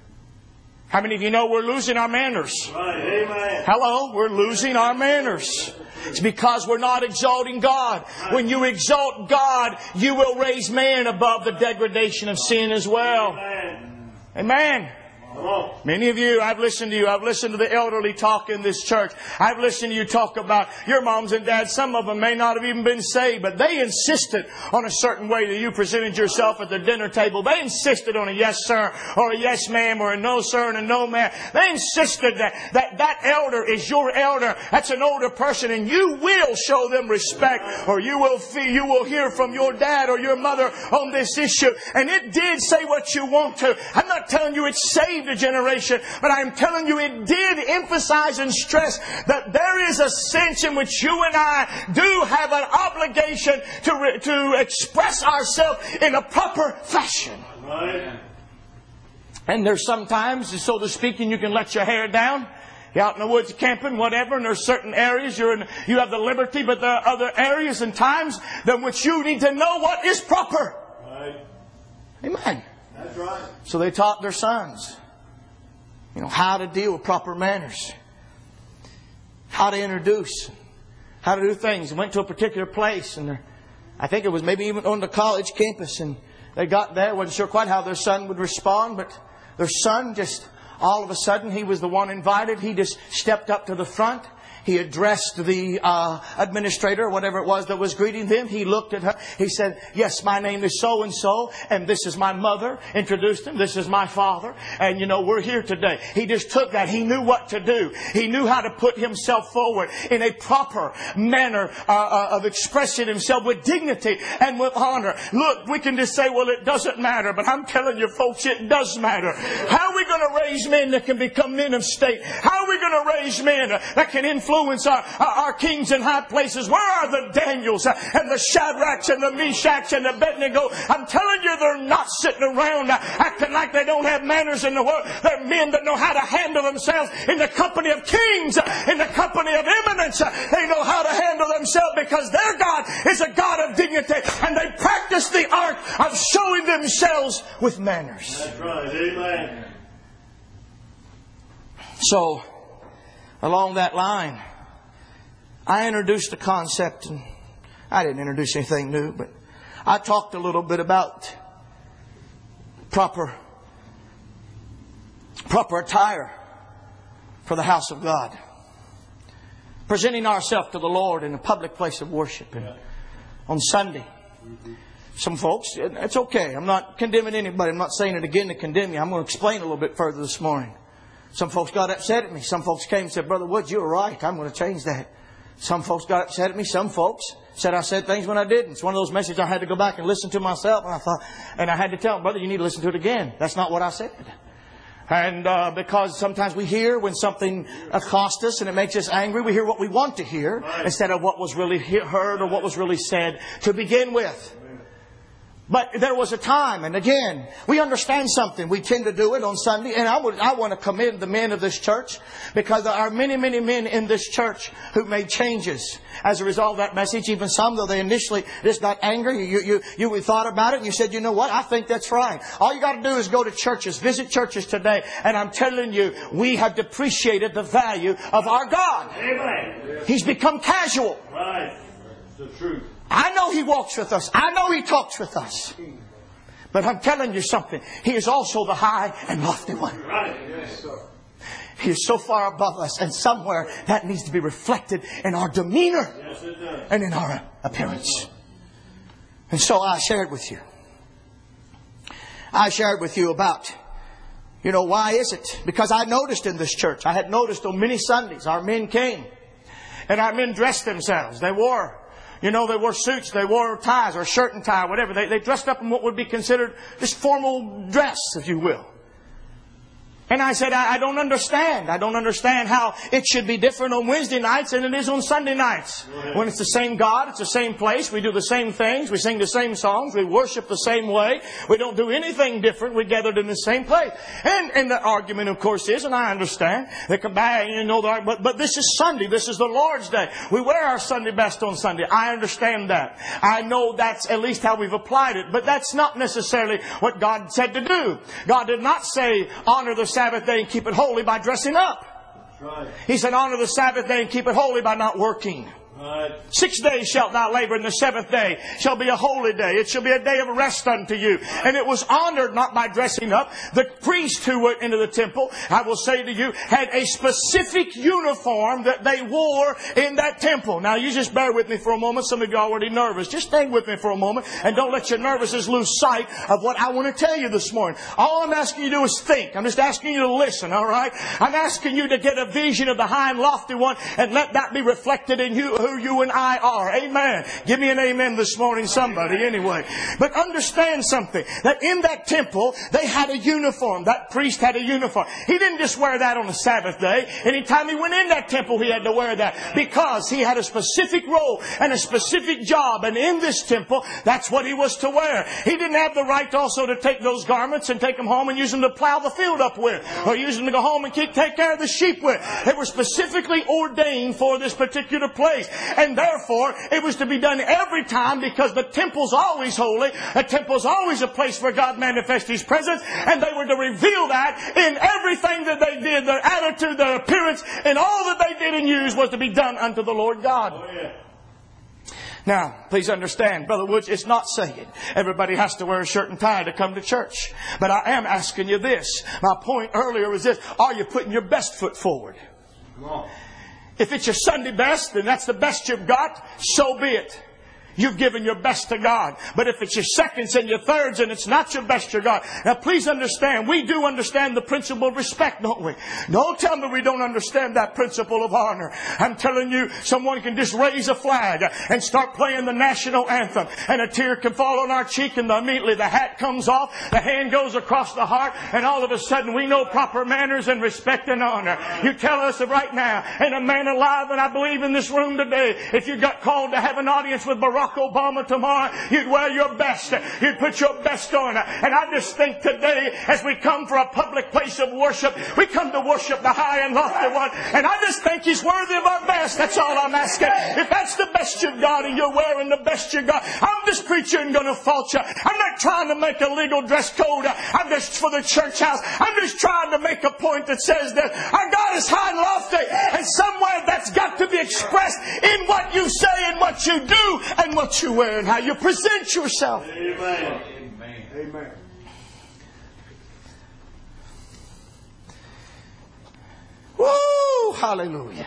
How many of you know we're losing our manners? Right. Amen. Hello? We're losing our manners. It's because we're not exalting God. When you exalt God, you will raise man above the degradation of sin as well. Amen. Amen. Many of you, I've listened to you. I've listened to the elderly talk in this church. I've listened to you talk about your moms and dads. Some of them may not have even been saved, but they insisted on a certain way that you presented yourself at the dinner table. They insisted on a yes sir or a yes ma'am or a no sir and a no ma'am. They insisted that that, that elder is your elder. That's an older person, and you will show them respect, or you will feel, you will hear from your dad or your mother on this issue. And it did say what you want to. I'm not telling you it's saved a generation, but I'm telling you it did emphasize and stress that there is a sense in which you and I do have an obligation to, re- to express ourselves in a proper fashion. Right. And there's sometimes, so to speak, and you can let your hair down. You're out in the woods camping, whatever, and there's certain areas you're in, you have the liberty, but there are other areas and times in which you need to know what is proper. Right. Amen. That's right. So they taught their sons, you know, how to deal with proper manners, how to introduce, how to do things. They went to a particular place, and I think it was maybe even on the college campus, and they got there, wasn't sure quite how their son would respond, but their son just, all of a sudden, he was the one invited. He just stepped up to the front. He addressed the uh, administrator, whatever it was that was greeting them. He looked at her. He said, yes, my name is so-and-so, and this is my mother. Introduced him. This is my father. And, you know, we're here today. He just took that. He knew what to do. He knew how to put himself forward in a proper manner uh, uh, of expressing himself with dignity and with honor. Look, we can just say, well, it doesn't matter. But I'm telling you, folks, it does matter. How are we going to raise men that can become men of state? How are we going to raise men that can influence Influence our, our kings in high places? Where are the Daniels and the Shadrachs and the Meshachs and the Abednego? I'm telling you, they're not sitting around acting like they don't have manners in the world. They're men that know how to handle themselves in the company of kings, in the company of eminence. They know how to handle themselves because their God is a God of dignity, and they practice the art of showing themselves with manners. That's right. Amen. So, along that line, I introduced a concept, and I didn't introduce anything new, but I talked a little bit about proper, proper attire for the house of God. Presenting ourselves to the Lord in a public place of worship and on Sunday. Some folks, it's okay. I'm not condemning anybody. I'm not saying it again to condemn you. I'm going to explain a little bit further this morning. Some folks got upset at me. Some folks came and said, Brother Woods, you were right. I'm going to change that. Some folks got upset at me. Some folks said I said things when I didn't. It's one of those messages I had to go back and listen to myself. And I thought, and I had to tell them, brother, you need to listen to it again. That's not what I said. And uh, because sometimes we hear when something accosts us and it makes us angry, we hear what we want to hear instead of what was really he- heard or what was really said to begin with. But there was a time, and again, we understand something. We tend to do it on Sunday, and I would, I want to commend the men of this church, because there are many, many men in this church who made changes as a result of that message. Even some, though they initially just got angry, you, you, you thought about it and you said, you know what, I think that's right. All you got to do is go to churches, visit churches today, and I'm telling you, we have depreciated the value of our God. Amen. He's become casual. Right. It's the truth. I know He walks with us. I know He talks with us. But I'm telling you something. He is also the high and lofty one. Right. Yes, sir. He is so far above us. And somewhere that needs to be reflected in our demeanor. Yes, it does. And in our appearance. And so I shared with you. I shared with you about, you know, why is it? Because I noticed in this church, I had noticed on many Sundays, our men came. And our men dressed themselves. They wore You know, they wore suits, they wore ties or shirt and tie, whatever. They, they dressed up in what would be considered just formal dress, if you will. And I said, I, I don't understand. I don't understand how it should be different on Wednesday nights than it is on Sunday nights. When it's the same God, it's the same place, we do the same things, we sing the same songs, we worship the same way. We don't do anything different. We gathered in the same place. And, and the argument, of course, is, and I understand, they come back, you know, but, but this is Sunday. This is the Lord's Day. We wear our Sunday best on Sunday. I understand that. I know that's at least how we've applied it. But that's not necessarily what God said to do. God did not say, honor the Sabbath day and keep it holy by dressing up. That's right. He said, honor the Sabbath day and keep it holy by not working. Right. Six days shalt thou labor, and the seventh day shall be a holy day. It shall be a day of rest unto you. And it was honored not by dressing up. The priest who went into the temple, I will say to you, had a specific uniform that they wore in that temple. Now you just bear with me for a moment. Some of you are already nervous. Just stay with me for a moment and don't let your nervousness lose sight of what I want to tell you this morning. All I'm asking you to do is think. I'm just asking you to listen, all right? I'm asking you to get a vision of the high and lofty one and let that be reflected in you, who you and I are. Amen. Give me an amen this morning, somebody, anyway. But understand something, that in that temple, they had a uniform. That priest had a uniform. He didn't just wear that on a Sabbath day. Anytime he went in that temple, he had to wear that, because he had a specific role and a specific job. And in this temple, that's what he was to wear. He didn't have the right also to take those garments and take them home and use them to plow the field up with, or use them to go home and keep, take care of the sheep with. They were specifically ordained for this particular place. And therefore, it was to be done every time, because the temple's always holy. The temple's always a place where God manifests His presence. And they were to reveal that in everything that they did. Their attitude, their appearance, and all that they did and used was to be done unto the Lord God. Oh, yeah. Now, please understand, Brother Woods, it's not saying everybody has to wear a shirt and tie to come to church. But I am asking you this. My point earlier was this. Are you putting your best foot forward? Come on. If it's your Sunday best, then that's the best you've got, so be it. You've given your best to God. But if it's your seconds and your thirds and it's not your best to God. Now please understand, we do understand the principle of respect, don't we? Don't tell me we don't understand that principle of honor. I'm telling you, someone can just raise a flag and start playing the national anthem, and a tear can fall on our cheek, and immediately the hat comes off, the hand goes across the heart, and all of a sudden we know proper manners and respect and honor. You tell us right now, and a man alive, and I believe in this room today, if you got called to have an audience with Barack Obama tomorrow, you'd wear your best. You'd put your best on. And I just think today, as we come for a public place of worship, we come to worship the high and lofty one. And I just think He's worthy of our best. That's all I'm asking. If that's the best you've got and you're wearing the best you got, I'm just preaching going to fault you. I'm not trying to make a legal dress code. I'm just for the church house. I'm just trying to make a point that says that our God is high and lofty. And somewhere that's got to be expressed in what you say and what you do and what you wear and how you present yourself. Amen. Amen. Amen. Woo! Hallelujah.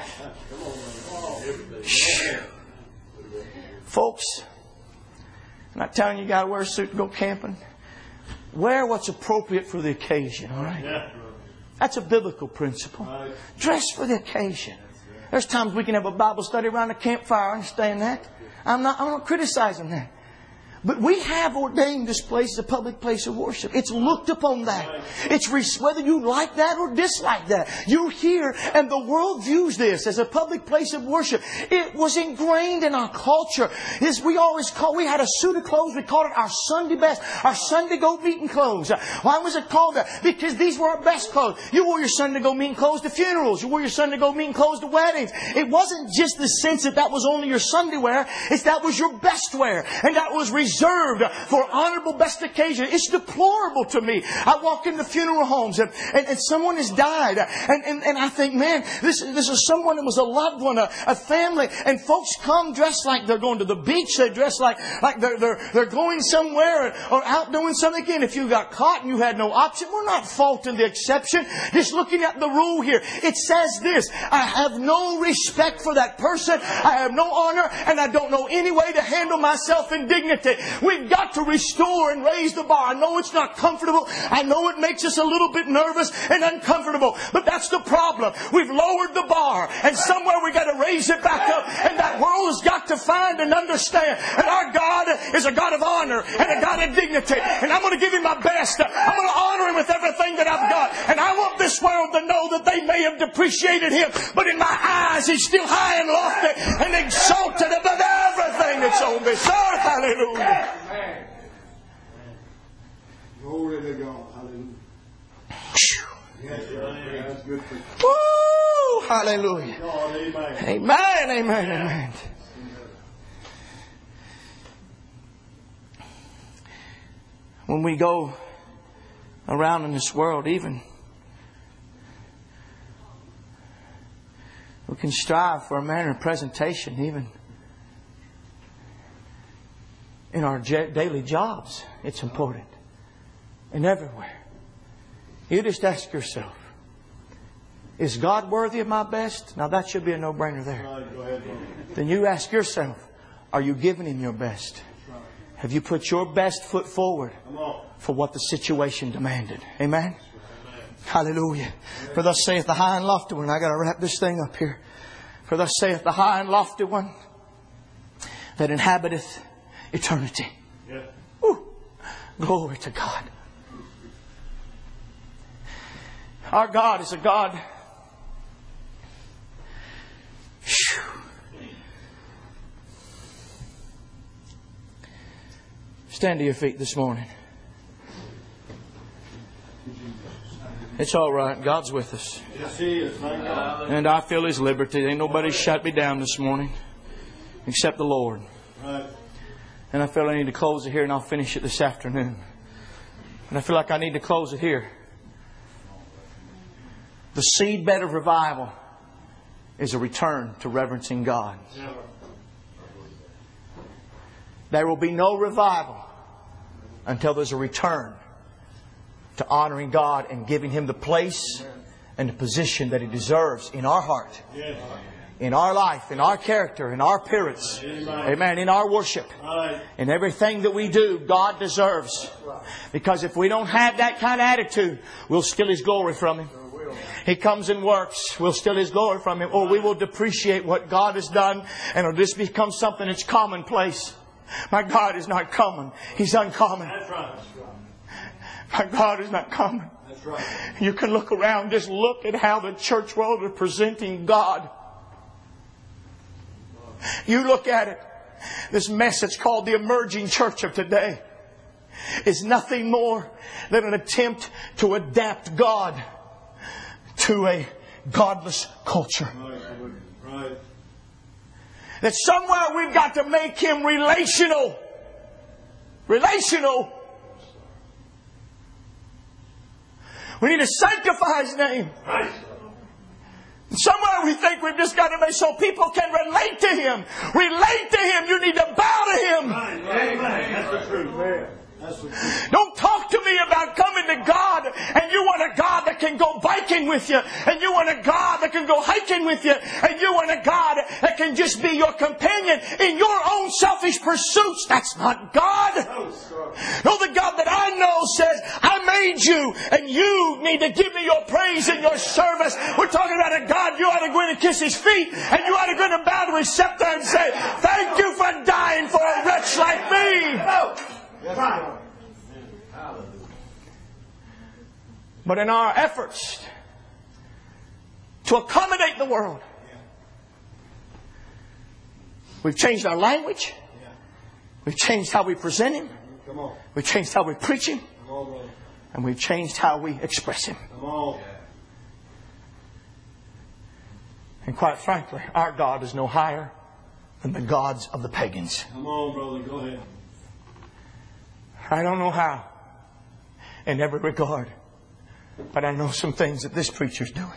Folks, I'm not telling you you got to wear a suit to go camping. Wear what's appropriate for the occasion, all right? That's a biblical principle. Dress for the occasion. There's times we can have a Bible study around a campfire. I understand that. I'm not, I'm not criticizing that. But we have ordained this place a public place of worship. It's looked upon that. It's whether you like that or dislike that. You're here and the world views this as a public place of worship. It was ingrained in our culture. It's, we always call, we had a suit of clothes. We called it our Sunday best, our Sunday go meeting clothes. Why was it called that? Because these were our best clothes. You wore your Sunday go meeting clothes to funerals. You wore your Sunday go meeting clothes to weddings. It wasn't just the sense that that was only your Sunday wear. It's that was your best wear. And that was reserved for honorable best occasion. It's deplorable to me. I walk into funeral homes and, and, and someone has died. And, and, and I think, man, this, this is someone that was a loved one, a, a family. And folks come dressed like they're going to the beach. They dress like, like they're, they're, they're going somewhere or out doing something. Again, if you got caught and you had no option, we're not faulting the exception. Just looking at the rule here. It says this: I have no respect for that person. I have no honor, and I don't know any way to handle myself in dignity. We've got to restore and raise the bar. I know it's not comfortable. I know it makes us a little bit nervous and uncomfortable. But that's the problem. We've lowered the bar. And somewhere we've got to raise it back up. And that world has got to find and understand that our God is a God of honor and a God of dignity. And I'm going to give Him my best. I'm going to honor Him with everything that I've got. And I want this world to know that they may have depreciated Him, but in my eyes He's still high and lofty and exalted above everything that's on this earth. Hallelujah. Amen. Glory to God. Hallelujah. Yes, that's good for you. Woo! Hallelujah. God, amen. Amen, amen, amen. When we go around in this world, even, we can strive for a manner of presentation, even in our daily jobs. It's important. And everywhere. You just ask yourself, is God worthy of my best? Now that should be a no-brainer there. Right, go ahead, then you ask yourself, are you giving Him your best? right. Have you put your best foot forward for what the situation demanded? Amen? Amen. Hallelujah. Amen. For thus saith the high and lofty one. I got to wrap this thing up here. For thus saith the high and lofty one that inhabiteth eternity. Yeah. Woo. Glory to God. Our God is a God. Whew. Stand to your feet this morning. It's all right. God's with us. Yes, He is. Thank God. And I feel His liberty. Ain't nobody shut me down this morning except the Lord. Right. And I feel I need to close it here, and I'll finish it this afternoon. And I feel like I need to close it here. The seedbed of revival is a return to reverencing God. There will be no revival until there's a return to honoring God and giving Him the place and the position that He deserves in our heart, in our life, in our character, in our appearance. Amen. In our worship. In everything that we do, God deserves. Because if we don't have that kind of attitude, we'll steal His glory from Him. He comes and works, we'll steal His glory from Him. Or we will depreciate what God has done, and it'll just become something that's commonplace. My God is not common. He's uncommon. That's right. My God is not common. That's right. You can look around, just look at how the church world is presenting God. You look at it. This message called the emerging church of today is nothing more than an attempt to adapt God to a godless culture. Right. Right. That somewhere we've got to make Him relational. Relational. We need to sanctify His name. Right. Somewhere we think we've just got to make so people can relate to Him. Relate to Him. You need to bow to Him. Right. Amen. That's the truth, man. That's the truth. Don't talk to me about coming to God and you want a God that can go biking with you, and you want a God that can go hiking with you, and you want a God that can just be your companion in your own selfish pursuits. That's not God. No, the God that I know says, I made you and you need to give me your praise and your service. We're talking about a God you ought to go in and kiss His feet, and you ought to go in and bow to His scepter and say, thank you for dying for a wretch looks like me. But in our efforts to accommodate the world, we've changed our language. We've changed how we present Him. We've changed how we preach Him. And we've changed how we express Him. And quite frankly, our God is no higher than the gods of the pagans. Come on, brother. Go ahead. I don't know how in every regard, but I know some things that this preacher's doing.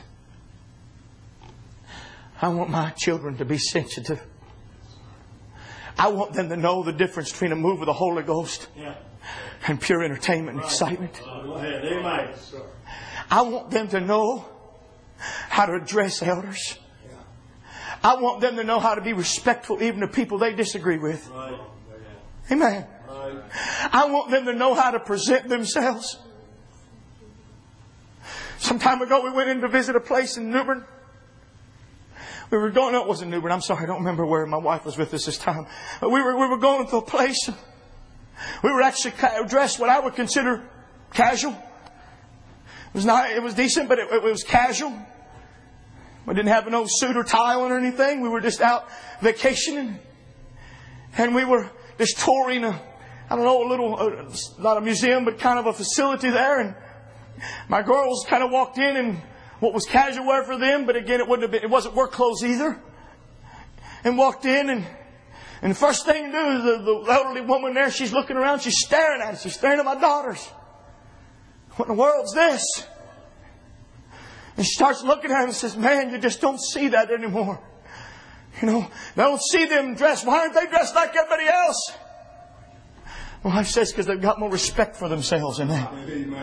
I want my children to be sensitive. I want them to know the difference between a move of the Holy Ghost Yeah. and pure entertainment and excitement. Go ahead. Amen. I want them to know how to address elders. I want them to know how to be respectful even to people they disagree with. Right. Amen. Right. I want them to know how to present themselves. Some time ago we went in to visit a place in New Bern. We were going, no, it wasn't New Bern. I'm sorry, I don't remember where. My wife was with us this time. But we were, we were going to a place. We were actually dressed what I would consider casual. It was not, it was decent, but it, it was casual. We didn't have no suit or tie on or anything. We were just out vacationing. And we were just touring a, I don't know, a little, uh, not a museum, but kind of a facility there. And my girls kind of walked in in what was casual wear for them, but again, it wouldn't have been, it wasn't work clothes either. And walked in, and and the first thing to do is the, the elderly woman there, she's looking around, she's staring at us, she's staring at my daughters. What in the world's this? And she starts looking at him and says, man, you just don't see that anymore. You know, they don't see them dressed. Why aren't they dressed like everybody else? My wife says because they've got more respect for themselves than that.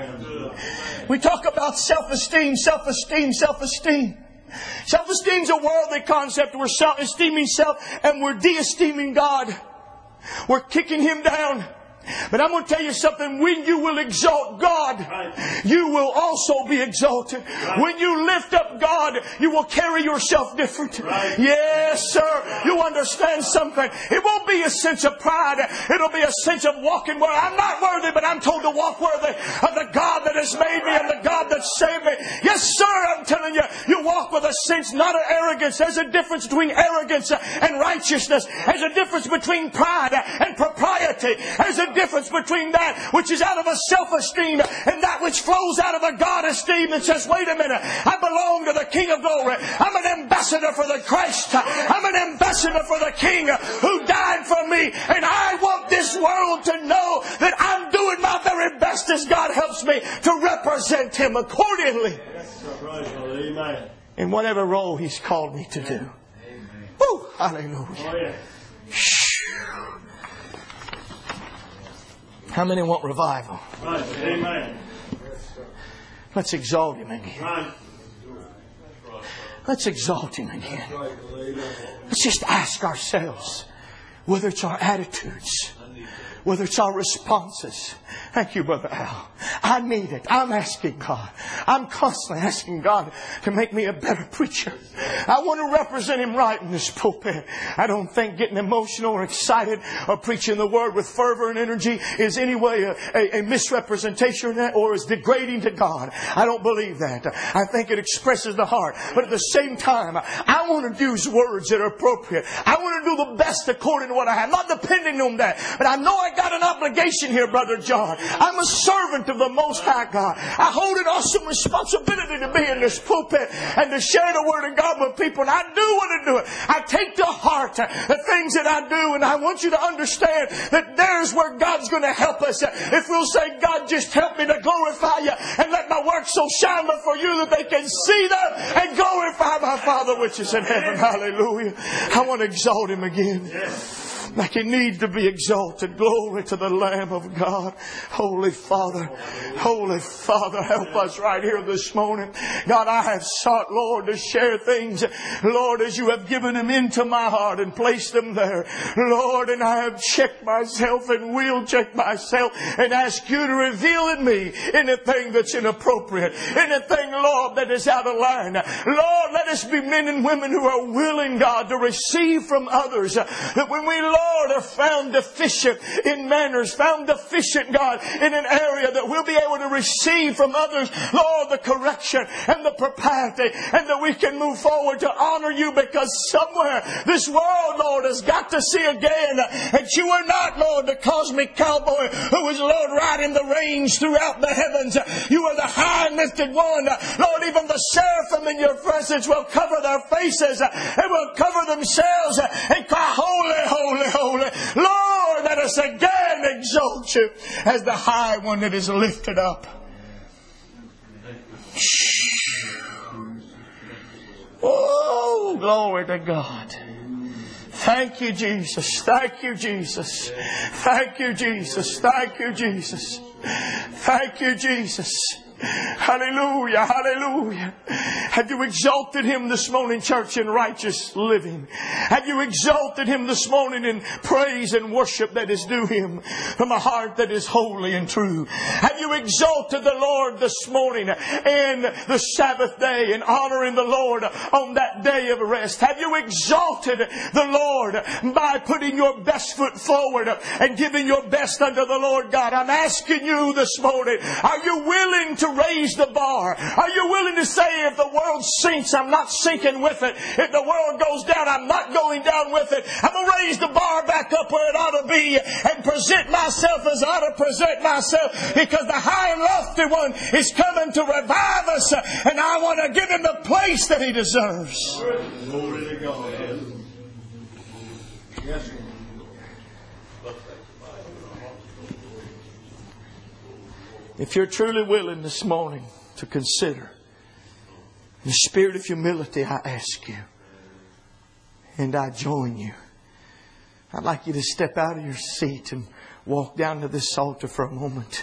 We talk about self-esteem, self-esteem, self-esteem. Self-esteem is a worldly concept. We're self-esteeming self and we're de-esteeming God. We're kicking Him down. But I'm going to tell you something. When you will exalt God, right, you will also be exalted. Right. When you lift up God, you will carry yourself different. Right. Yes, sir. You understand something. It won't be a sense of pride. It'll be a sense of walking where I'm not worthy, but I'm told to walk worthy of the God that has made me and the God that saved me. Yes, sir. I'm telling you, you walk with a sense, not of arrogance. There's a difference between arrogance and righteousness. There's a difference between pride and propriety. There's a difference between that which is out of a self-esteem and that which flows out of a God-esteem that says, wait a minute, I belong to the King of Glory. I'm an ambassador for the Christ. I'm an ambassador for the King who died for me. And I want this world to know that I'm doing my very best as God helps me to represent Him accordingly. Amen. In whatever role He's called me to do. Woo, hallelujah. How many want revival? Right. Amen. Let's exalt Him again. Right. Let's exalt Him again. Let's just ask ourselves whether it's our attitudes, whether it's our responses. Thank you, Brother Al. I need it. I'm asking God. I'm constantly asking God to make me a better preacher. I want to represent Him right in this pulpit. I don't think getting emotional or excited or preaching the Word with fervor and energy is any way a, a, a misrepresentation of that or is degrading to God. I don't believe that. I think it expresses the heart. But at the same time, I want to use words that are appropriate. I want to do the best according to what I have. I'm not depending on that. But I know I got an obligation here, Brother John. I'm a servant of the Most High God. I hold an awesome responsibility to be in this pulpit and to share the Word of God with people. And I do want to do it. I take to heart the things that I do. And I want you to understand that there's where God's going to help us. If we'll say, God, just help me to glorify You and let my work so shine before You that they can see that and glorify my Father which is in heaven. Hallelujah. I want to exalt Him again. Like He needs to be exalted. Glory to the Lamb of God. Holy Father, Holy Father, help us right here this morning. God, I have sought, Lord, to share things, Lord, as You have given them into my heart and placed them there. Lord, and I have checked myself and will check myself and ask You to reveal in me anything that's inappropriate, anything, Lord, that is out of line. Lord, let us be men and women who are willing, God, to receive from others. That when we, Lord, are found deficient in manners, found deficient, God, in an area that we'll be able to receive from others, Lord, the correction and the propriety, and that we can move forward to honor You, because somewhere this world, Lord, has got to see again that You are not, Lord, the cosmic cowboy who is, Lord, riding the range throughout the heavens. You are the high and lifted one. Lord, even the seraphim in Your presence will cover their faces and will cover themselves and cry, holy, holy, holy. Lord, let us again exalt You as the high one that is lifted up. Oh, glory to God. Thank You, Jesus. Thank You, Jesus. Thank You, Jesus. Thank You, Jesus. Thank You, Jesus. Hallelujah, hallelujah. Have you exalted Him this morning, church, in righteous living? Have you exalted Him this morning in praise and worship that is due Him from a heart that is holy and true? Have you exalted the Lord this morning in the Sabbath day and honoring the Lord on that day of rest? Have you exalted the Lord by putting your best foot forward and giving your best unto the Lord God? I'm asking you this morning, are you willing to raise the bar? Are you willing to say, if the world sinks, I'm not sinking with it. If the world goes down, I'm not going down with it. I'm going to raise the bar back up where it ought to be and present myself as I ought to present myself, because the high and lofty one is coming to revive us, and I want to give Him the place that He deserves. Glory to God. Yes, if you're truly willing this morning to consider, in the spirit of humility, I ask you, and I join you, I'd like you to step out of your seat and walk down to this altar for a moment.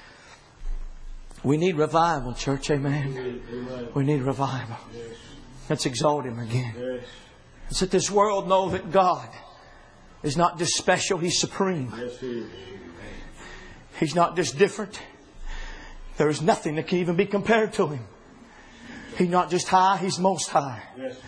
We need revival, church, amen? We need revival. Let's exalt Him again. Let's let this world know that God is not just special, He's supreme. He's not just different. There is nothing that can even be compared to Him. He's not just high, He's most high.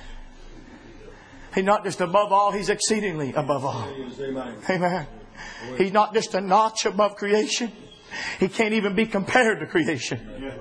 He's not just above all, He's exceedingly above all. Amen. He's not just a notch above creation. He can't even be compared to creation.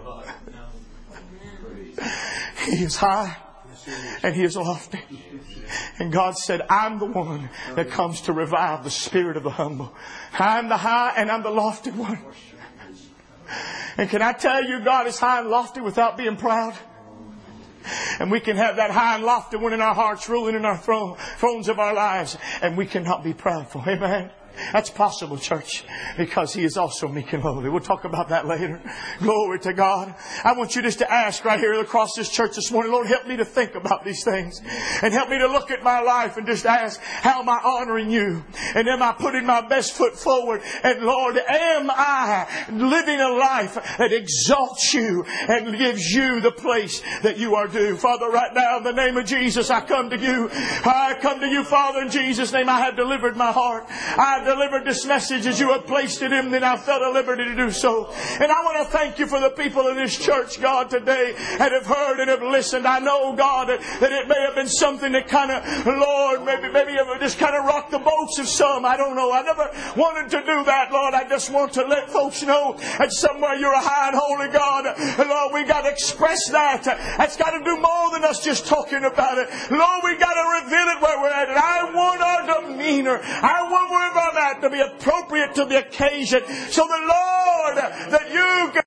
He is high and He is lofty. And God said, I'm the one that comes to revive the spirit of the humble. I'm the high and I'm the lofty one. And can I tell you, God is high and lofty without being proud? And we can have that high and lofty one in our hearts, ruling in our throne, thrones of our lives, and we cannot be proudful. Amen. That's possible, church, because He is also meek and lowly. We'll talk about that later. Glory to God. I want you just to ask right here across this church this morning, Lord, help me to think about these things. And help me to look at my life and just ask, how am I honoring You? And am I putting my best foot forward? And Lord, am I living a life that exalts You and gives You the place that You are due? Father, right now, in the name of Jesus, I come to You. I come to You, Father, in Jesus' name. I have delivered my heart. I have delivered this message as You have placed it in me, and I felt a liberty to do so. And I want to thank You for the people in this church, God, today that have heard and have listened. I know, God, that, that it may have been something that kind of, Lord, maybe maybe it just kind of rocked the boats of some. I don't know. I never wanted to do that, Lord. I just want to let folks know that somewhere You're a high and holy God. And Lord, we got to express that. That's got to do more than us just talking about it. Lord, we got to reveal it where we're at. And I want our demeanor. I want wherever I'm at to be appropriate to the occasion. So the Lord, that You